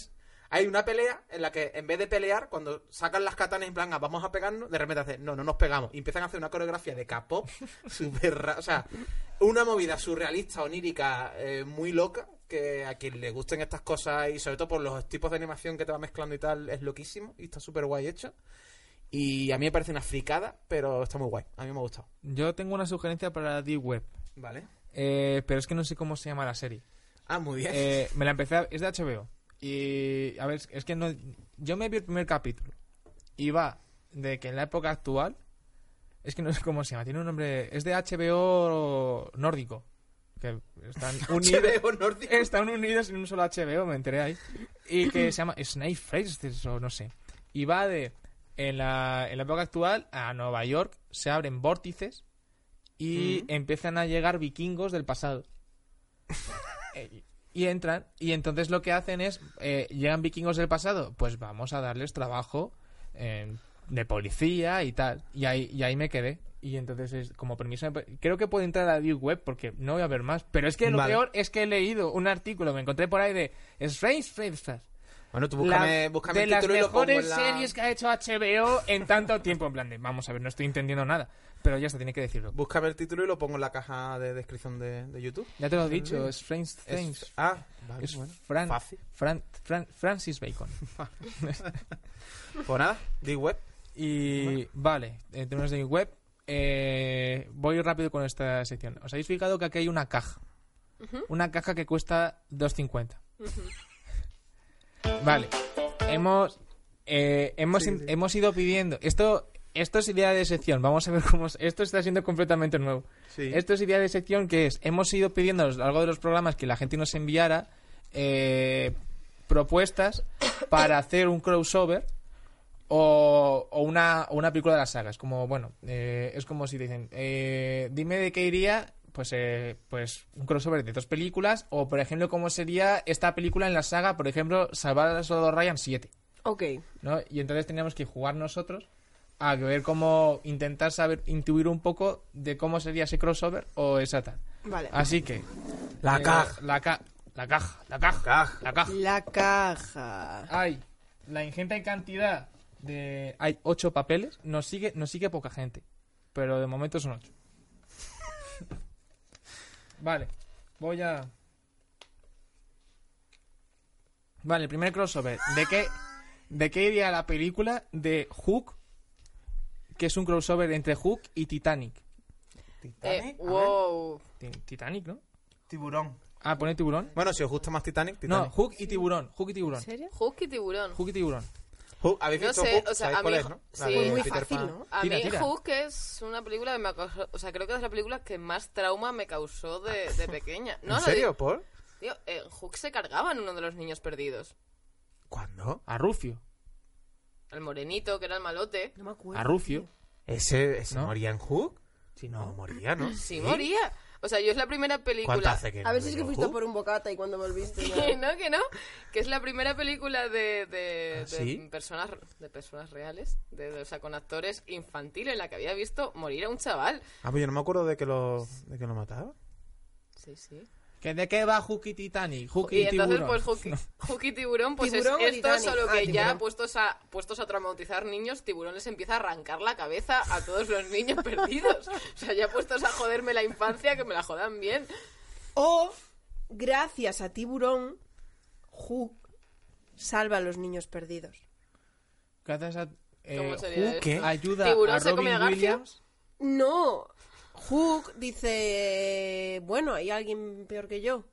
Hay una pelea en la que en vez de pelear, cuando sacan las katanas en plan, ah, vamos a pegarnos, de repente hacen, no, no nos pegamos. Y empiezan a hacer una coreografía de K-pop súper rara. O sea, una movida surrealista, onírica, eh, muy loca, que a quien le gusten estas cosas y sobre todo por los tipos de animación que te va mezclando y tal, es loquísimo y está súper guay hecho. Y a mí me parece una fricada, pero está muy guay. A mí me ha gustado. Yo tengo una sugerencia para la Deep Web. Vale. Eh, pero es que no sé cómo se llama la serie. Ah, muy bien. Eh, me la empecé a... Es de H B O. Y... A ver, es que no... Yo me vi el primer capítulo. Y va de que en la época actual... Es que no sé cómo se llama. Tiene un nombre... Es de H B O nórdico. Que están unidos... H B O nórdico. Están unidos en un solo H B O, me enteré ahí. Y que se llama Snake Faces o no sé. Y va de... En la, en la época actual, a Nueva York se abren vórtices y mm. empiezan a llegar vikingos del pasado. eh, y entran, y entonces lo que hacen es, eh, llegan vikingos del pasado, pues vamos a darles trabajo eh, de policía y tal. Y ahí, y ahí me quedé. Y entonces, es como permiso, creo que puedo entrar a la Deep Web porque no voy a ver más. Pero es que lo vale. peor es que he leído un artículo, me encontré por ahí de Strange Faces. Bueno, tú búscame, la, búscame de el las título y lo pongo mejores en la... series que ha hecho H B O en tanto tiempo. En plan de, vamos a ver, no estoy entendiendo nada. Pero ya se tiene que decirlo. Búscame el título y lo pongo en la caja de descripción de, de YouTube. Ya te lo he dicho, es Strange Things. Es, ah, vale, es bueno. Fran, Fácil. Fran, Fran, Francis Bacon. Pues nada, Deep Web. Y bueno. Vale, en términos de web, eh, voy rápido con esta sección. ¿Os habéis fijado que aquí hay una caja? Uh-huh. Una caja que cuesta dos cincuenta. Uh-huh. Vale. Hemos eh, hemos, sí, sí. hemos ido pidiendo esto esto es idea de sección, vamos a ver cómo esto está siendo completamente nuevo. Sí. Esto es idea de sección, que es hemos ido pidiendo a lo largo de los programas que la gente nos enviara eh, propuestas para hacer un crossover o, o una o una película de las sagas, como bueno, eh, es como si dicen eh, dime de qué iría, pues eh, pues un crossover de dos películas, o por ejemplo cómo sería esta película en la saga, por ejemplo, Salvar al Soldado Ryan siete. Ok. ¿No? Y entonces teníamos que jugar nosotros a ver cómo intentar saber, intuir un poco de cómo sería ese crossover o esa tal. Vale. Así que la eh, caja, la, ca la caja, la caja, caja, la caja, la caja. Hay la ingente cantidad de, hay ocho papeles. Nos sigue, nos sigue poca gente, pero de momento son ocho. Vale, voy a... Vale, el primer crossover. ¿De qué, de qué iría la película de Hook? Que es un crossover entre Hook y Titanic. ¿Titanic? Eh, wow. Titanic, ¿no? Tiburón. Ah, pone tiburón. Bueno, si os gusta más Titanic, Titanic. No, Hook y tiburón. Hook y tiburón. ¿En serio? Hook y tiburón. Hook y tiburón. Hook, ¿habéis no visto sé, Hook? O sea, ¿Sabéis a cuál mí, es, no? Sí, muy Peter fácil, Pan. ¿no? A tira, mí tira. Hook es una película que me causó, o sea, creo que es la película que más trauma me causó de, de pequeña. No, ¿En no, serio, digo, Paul? Tío, eh, Hook se cargaba en uno de los niños perdidos. ¿Cuándo? A Rufio. El morenito, que era el malote. No me acuerdo. A Rufio. ¿Ese, ese ¿No? moría en Hook? Sí, No, no. moría, ¿no? Sí, moría. O sea, yo es la primera película... ¿Cuánto hace que no A ver si es veo que fuiste Hook? por un bocata y cuando volviste ya... Que no, que no. Que es la primera película de, de, ¿Ah, de sí? personas de personas reales, de, de- o sea, con actores infantiles, en la que había visto morir a un chaval. Ah, pues yo no me acuerdo de que lo, de que lo mataba. Sí, sí. ¿Que ¿De qué va Hook y Titanic? Hook y, Y entonces, tiburón. pues, Hook, Hook y Tiburón, pues ¿Tiburón o es esto, Titanic? solo Ah, que ya Tiburón. puestos a, puestos a traumatizar niños, Tiburón les empieza a arrancar la cabeza a todos los niños perdidos. O sea, ya puestos a joderme la infancia, que me la jodan bien. O, gracias a Tiburón, Hook salva a los niños perdidos. Gracias a... eh, ¿Cómo sería Hook esto? ayuda ¿Tiburón a se come Robin a Garfio? Williams. No, Hook dice, bueno, hay alguien peor que yo.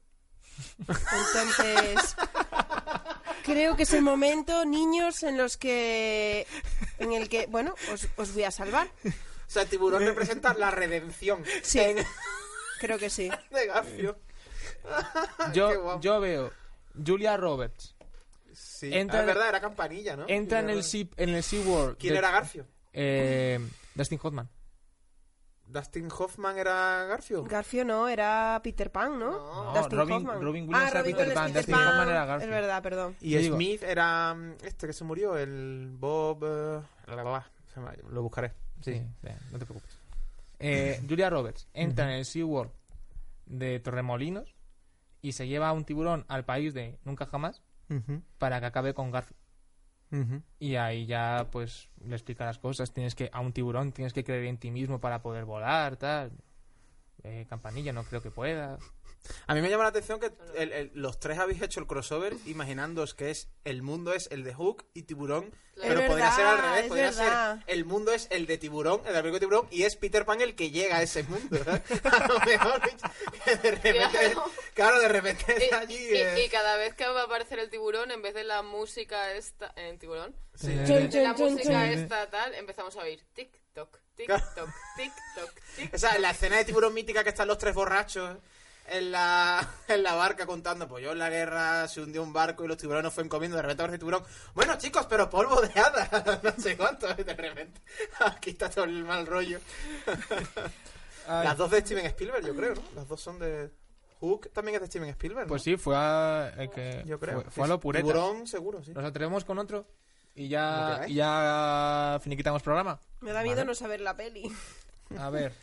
Entonces, creo que es el momento, niños, en los que, en el que, bueno, os, os voy a salvar. O sea, Tiburón representa la redención. Sí, en- creo que sí. de Garfio. Qué Yo, guapo. yo veo Julia Roberts. Sí. entra- Ah, es verdad, era Campanilla, ¿no? Entra en Julia el, Roberts. sea, en el SeaWorld. ¿Quién de- era Garfio? Eh, Dustin Hoffman. ¿Dustin Hoffman era Garfio? Garfio no, era Peter Pan, ¿no? No, Dustin Robin- Hoffman. Robin Williams ah, era Robin Peter Williams, Pan, Peter Dustin Pan. Hoffman era Garfio. Es verdad, perdón. Y Digo- Smith era mm, este que se murió, el Bob... eh, la, la, la, se me- lo buscaré. Sí, sí, no te preocupes. Eh, Julia Roberts entra en el SeaWorld de Torremolinos y se lleva a un tiburón al país de Nunca Jamás. Ujú, para que acabe con Garfield. ujú. Y ahí ya, pues, le explica las cosas. Tienes que, a un tiburón tienes que creer en ti mismo para poder volar, tal. Eh, Campanilla no creo que pueda. A mí me llama la atención que el- el- los tres habéis hecho el crossover imaginándoos que es el mundo es el de Hook y Tiburón, pero Es podría ser al verdad, revés, es podría verdad. ser el mundo es el de Tiburón, el de amigo Tiburón, y es Peter Pan el que llega a ese mundo. ¿eh? A lo mejor que de repente, Claro. claro, de repente Y, está allí. y- eh, y cada vez que va a aparecer el tiburón, en vez de la música esta... ¿En tiburón? sí. Eh, En vez de la Chun, chun, música chun. esta tal, empezamos a oír tic-toc, Claro. tic-toc, tic-toc, tic-toc. O sea, la escena de Tiburón mítica que están los tres borrachos en la, en la barca contando, pues yo en la guerra se hundió un barco y los tiburones fueron comiendo, de repente aparece Tiburón, bueno chicos, pero polvo de hada, no sé cuánto, de repente, aquí está todo el mal rollo. Ay, Las dos de Steven Spielberg, yo creo, ¿no? Las dos son de... Hook también es de Steven Spielberg, ¿no? pues sí, fue a, el que, Yo creo. fue, fue a lo pureta. Tiburón, seguro, sí. Nos atrevemos con otro y Como ya, queráis. y ya finiquitamos programa. Me da miedo Vale. no saber la peli. A ver.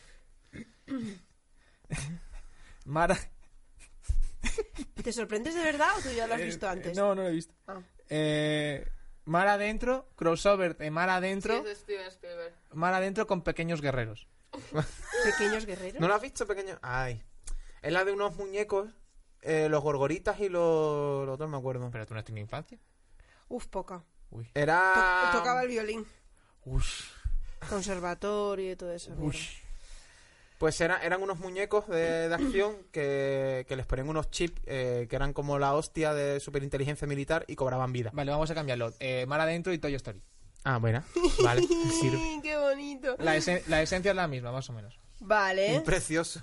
Mara. ¿Te sorprendes de verdad o tú ya lo has Eh, visto antes? No, no lo he visto. Ah. Eh, Mar adentro, crossover de Mar Sí, adentro, es de Steven Spielberg. Mar adentro con pequeños guerreros. Pequeños guerreros. ¿No lo has visto, pequeño? Ay. Es la de unos muñecos, eh, los gorgoritas y los... Los otros no me acuerdo. Pero tú no has tenido infancia. Uf, poca. Uy. Era... To- tocaba el violín. Uy. Conservatorio y todo eso. Uy. Pues era, eran unos muñecos de, de acción que, que les ponían unos chips eh, que eran como la hostia de superinteligencia militar y cobraban vida. Vale, vamos a cambiarlo. Eh, Mar adentro y Toy Story. Ah, buena. Vale, sirve. ¡Qué bonito! La, esen- la esencia es la misma, más o menos. Vale. Precioso.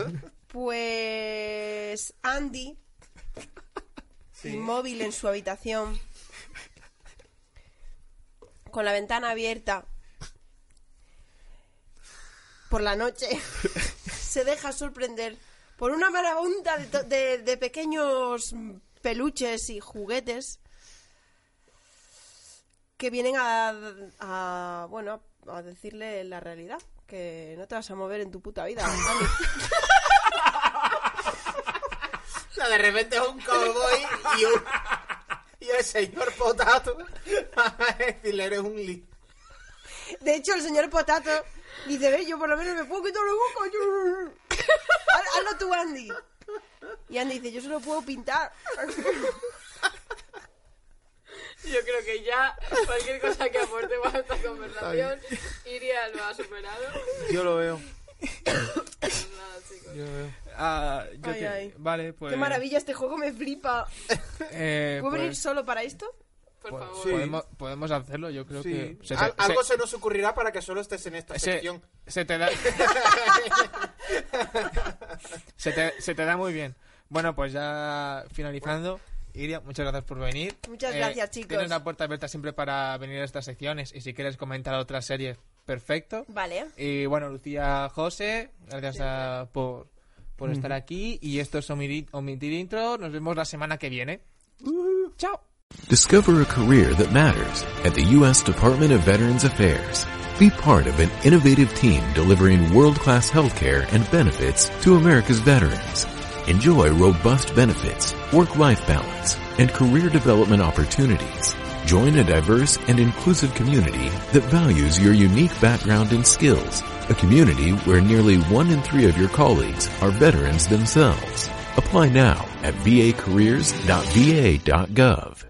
Pues Andy, inmóvil en su habitación, con la ventana abierta, por la noche, se deja sorprender por una marabunta de, to- de- de pequeños peluches y juguetes que vienen a, a, bueno, a decirle la realidad, que no te vas a mover en tu puta vida, Andy. O sea, de repente es un cowboy y un... Y el señor Potato a decirle, eres un li... De hecho, el señor Potato dice, ve, yo por lo menos me puedo quitar la boca. yo". Haz- Hazlo tú, Andy. Y Andy dice, yo solo puedo pintar. Yo creo que ya cualquier cosa que aporte para esta conversación, Iria lo ha superado. Yo lo veo. Pues nada, chicos. Yo lo veo. Ah, yo Ay, que- ay. Vale, pues... Qué maravilla, este juego me flipa. Eh, ¿Puedo venir pues, solo para esto? Por pues, favor. Sí. podemos, podemos hacerlo, yo creo Sí. que... se- Al- se- algo se- se nos ocurrirá para que solo estés en esta se- sección. se te da... se, te, se te da muy bien. Bueno, pues ya finalizando, Iria, muchas gracias por venir. Muchas gracias, chicos. Tienes la puerta abierta siempre para venir a estas secciones y si quieres comentar otras series, perfecto. Vale. Y bueno, Lucía, José, gracias a- por, por estar aquí. Y esto es Omitir, Omitir Intro. Nos vemos la semana que viene. Chao. Discover a career that matters at the U S Department of Veterans Affairs. Be part of an innovative team delivering world-class healthcare and benefits to America's veterans. Enjoy robust benefits, work-life balance, and career development opportunities. Join a diverse and inclusive community that values your unique background and skills. A community where nearly one in three of your colleagues are veterans themselves. Apply now at v a careers dot v a dot gov.